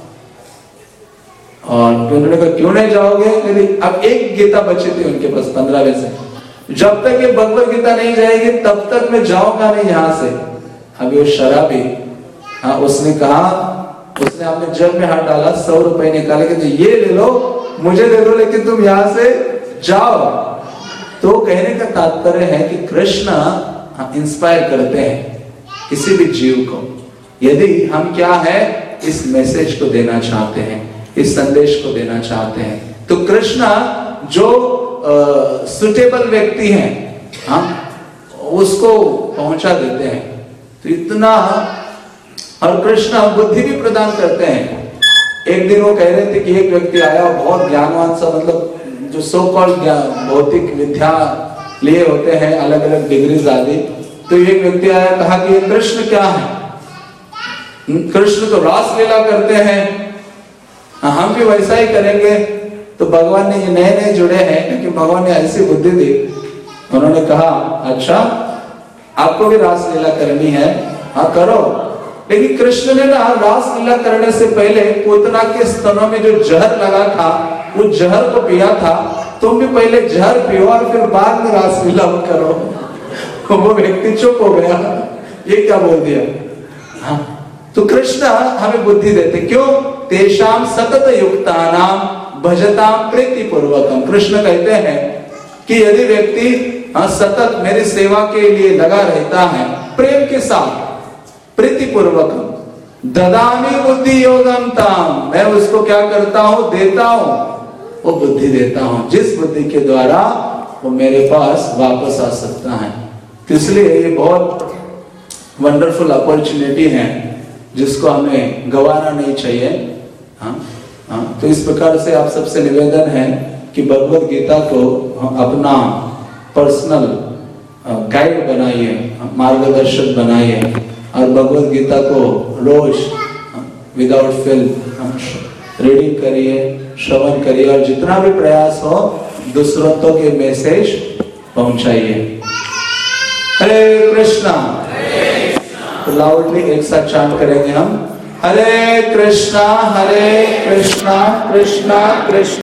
और तो उन्होंने कहा क्यों नहीं जाओगे, यदि अब एक गीता बची थी उनके पास पंद्रह में से, जब तक ये भगवत गीता नहीं जाएगी तब तक मैं जाऊंगा नहीं यहाँ से। अभी वो शराबी, हाँ, उसने कहा, उसने अपने जेब में हाथ डाला, सौ रुपए निकाले कि ये ले लो, मुझे दे दो, लेकिन तुम यहाँ से जाओ। तो कहने का तात्पर्य है कि कृष्ण इंस्पायर करते हैं किसी भी जीव को, यदि हम क्या है इस मैसेज को देना चाहते हैं, इस संदेश को देना चाहते हैं, तो कृष्ण जो सुटेबल व्यक्ति हैं, हम उसको पहुंचा देते हैं। तो इतना, और कृष्ण बुद्धि भी प्रदान करते हैं। एक दिन वो कह रहे थे कि एक व्यक्ति आया, बहुत ज्ञानवान सा, मतलब जो सो कॉल्ड भौतिक विद्या लिए होते हैं, अलग अलग डिग्रीज आदि। तो एक व्यक्ति आया, कहा कि ये कृष्ण क्या है, कृष्ण तो रास लीला करते हैं, हम भी वैसा ही करेंगे। तो भगवान ने, ये नए नए जुड़े हैं क्योंकि भगवान ने ऐसी बुद्धि दी, उन्होंने कहा अच्छा आपको भी रास लीला करनी है, हाँ करो। लेकिन कृष्ण ने ना रासलीला करने से पहले पूतना के स्तनों में जो जहर लगा था वो जहर को पिया था। तुम भी पहले जहर पियो और फिर बाद में रासलीला करो। वो व्यक्ति चुप हो गया, ये क्या बोल दिया। हाँ, तो कृष्ण हमें बुद्धि देते, क्यों? तेषाम सतत युक्तानाम भजताम प्रीति पूर्वकम। कृष्ण कहते हैं कि यदि व्यक्ति हाँ, सतत मेरी सेवा के लिए लगा रहता है प्रेम के साथ, प्रीति पूर्वकम, ददामी बुद्धि योगम ताम, मैं उसको क्या करता हूं? देता हूं, वो बुद्धि देता हूं, जिस बुद्धि के द्वारा वो मेरे पास वापस आ सकता है। तो इसलिए ये बहुत वंडरफुल अपॉर्चुनिटी है जिसको हमें गंवाना नहीं चाहिए। हाँ, हाँ, तो इस प्रकार से आप सबसे निवेदन है कि भगवत गीता को अपना पर्सनल गाइड बनाइए, मार्गदर्शक बनाइए और भगवत गीता को रोज विदाउट फेल रीडिंग करिए, श्रवण करिए और जितना भी प्रयास हो दूसरों तक ये मैसेज पहुंचाइए। हरे कृष्णा, तो लाउडली एक साथ चांट करेंगे हम, हरे कृष्णा हरे कृष्णा कृष्णा कृष्णा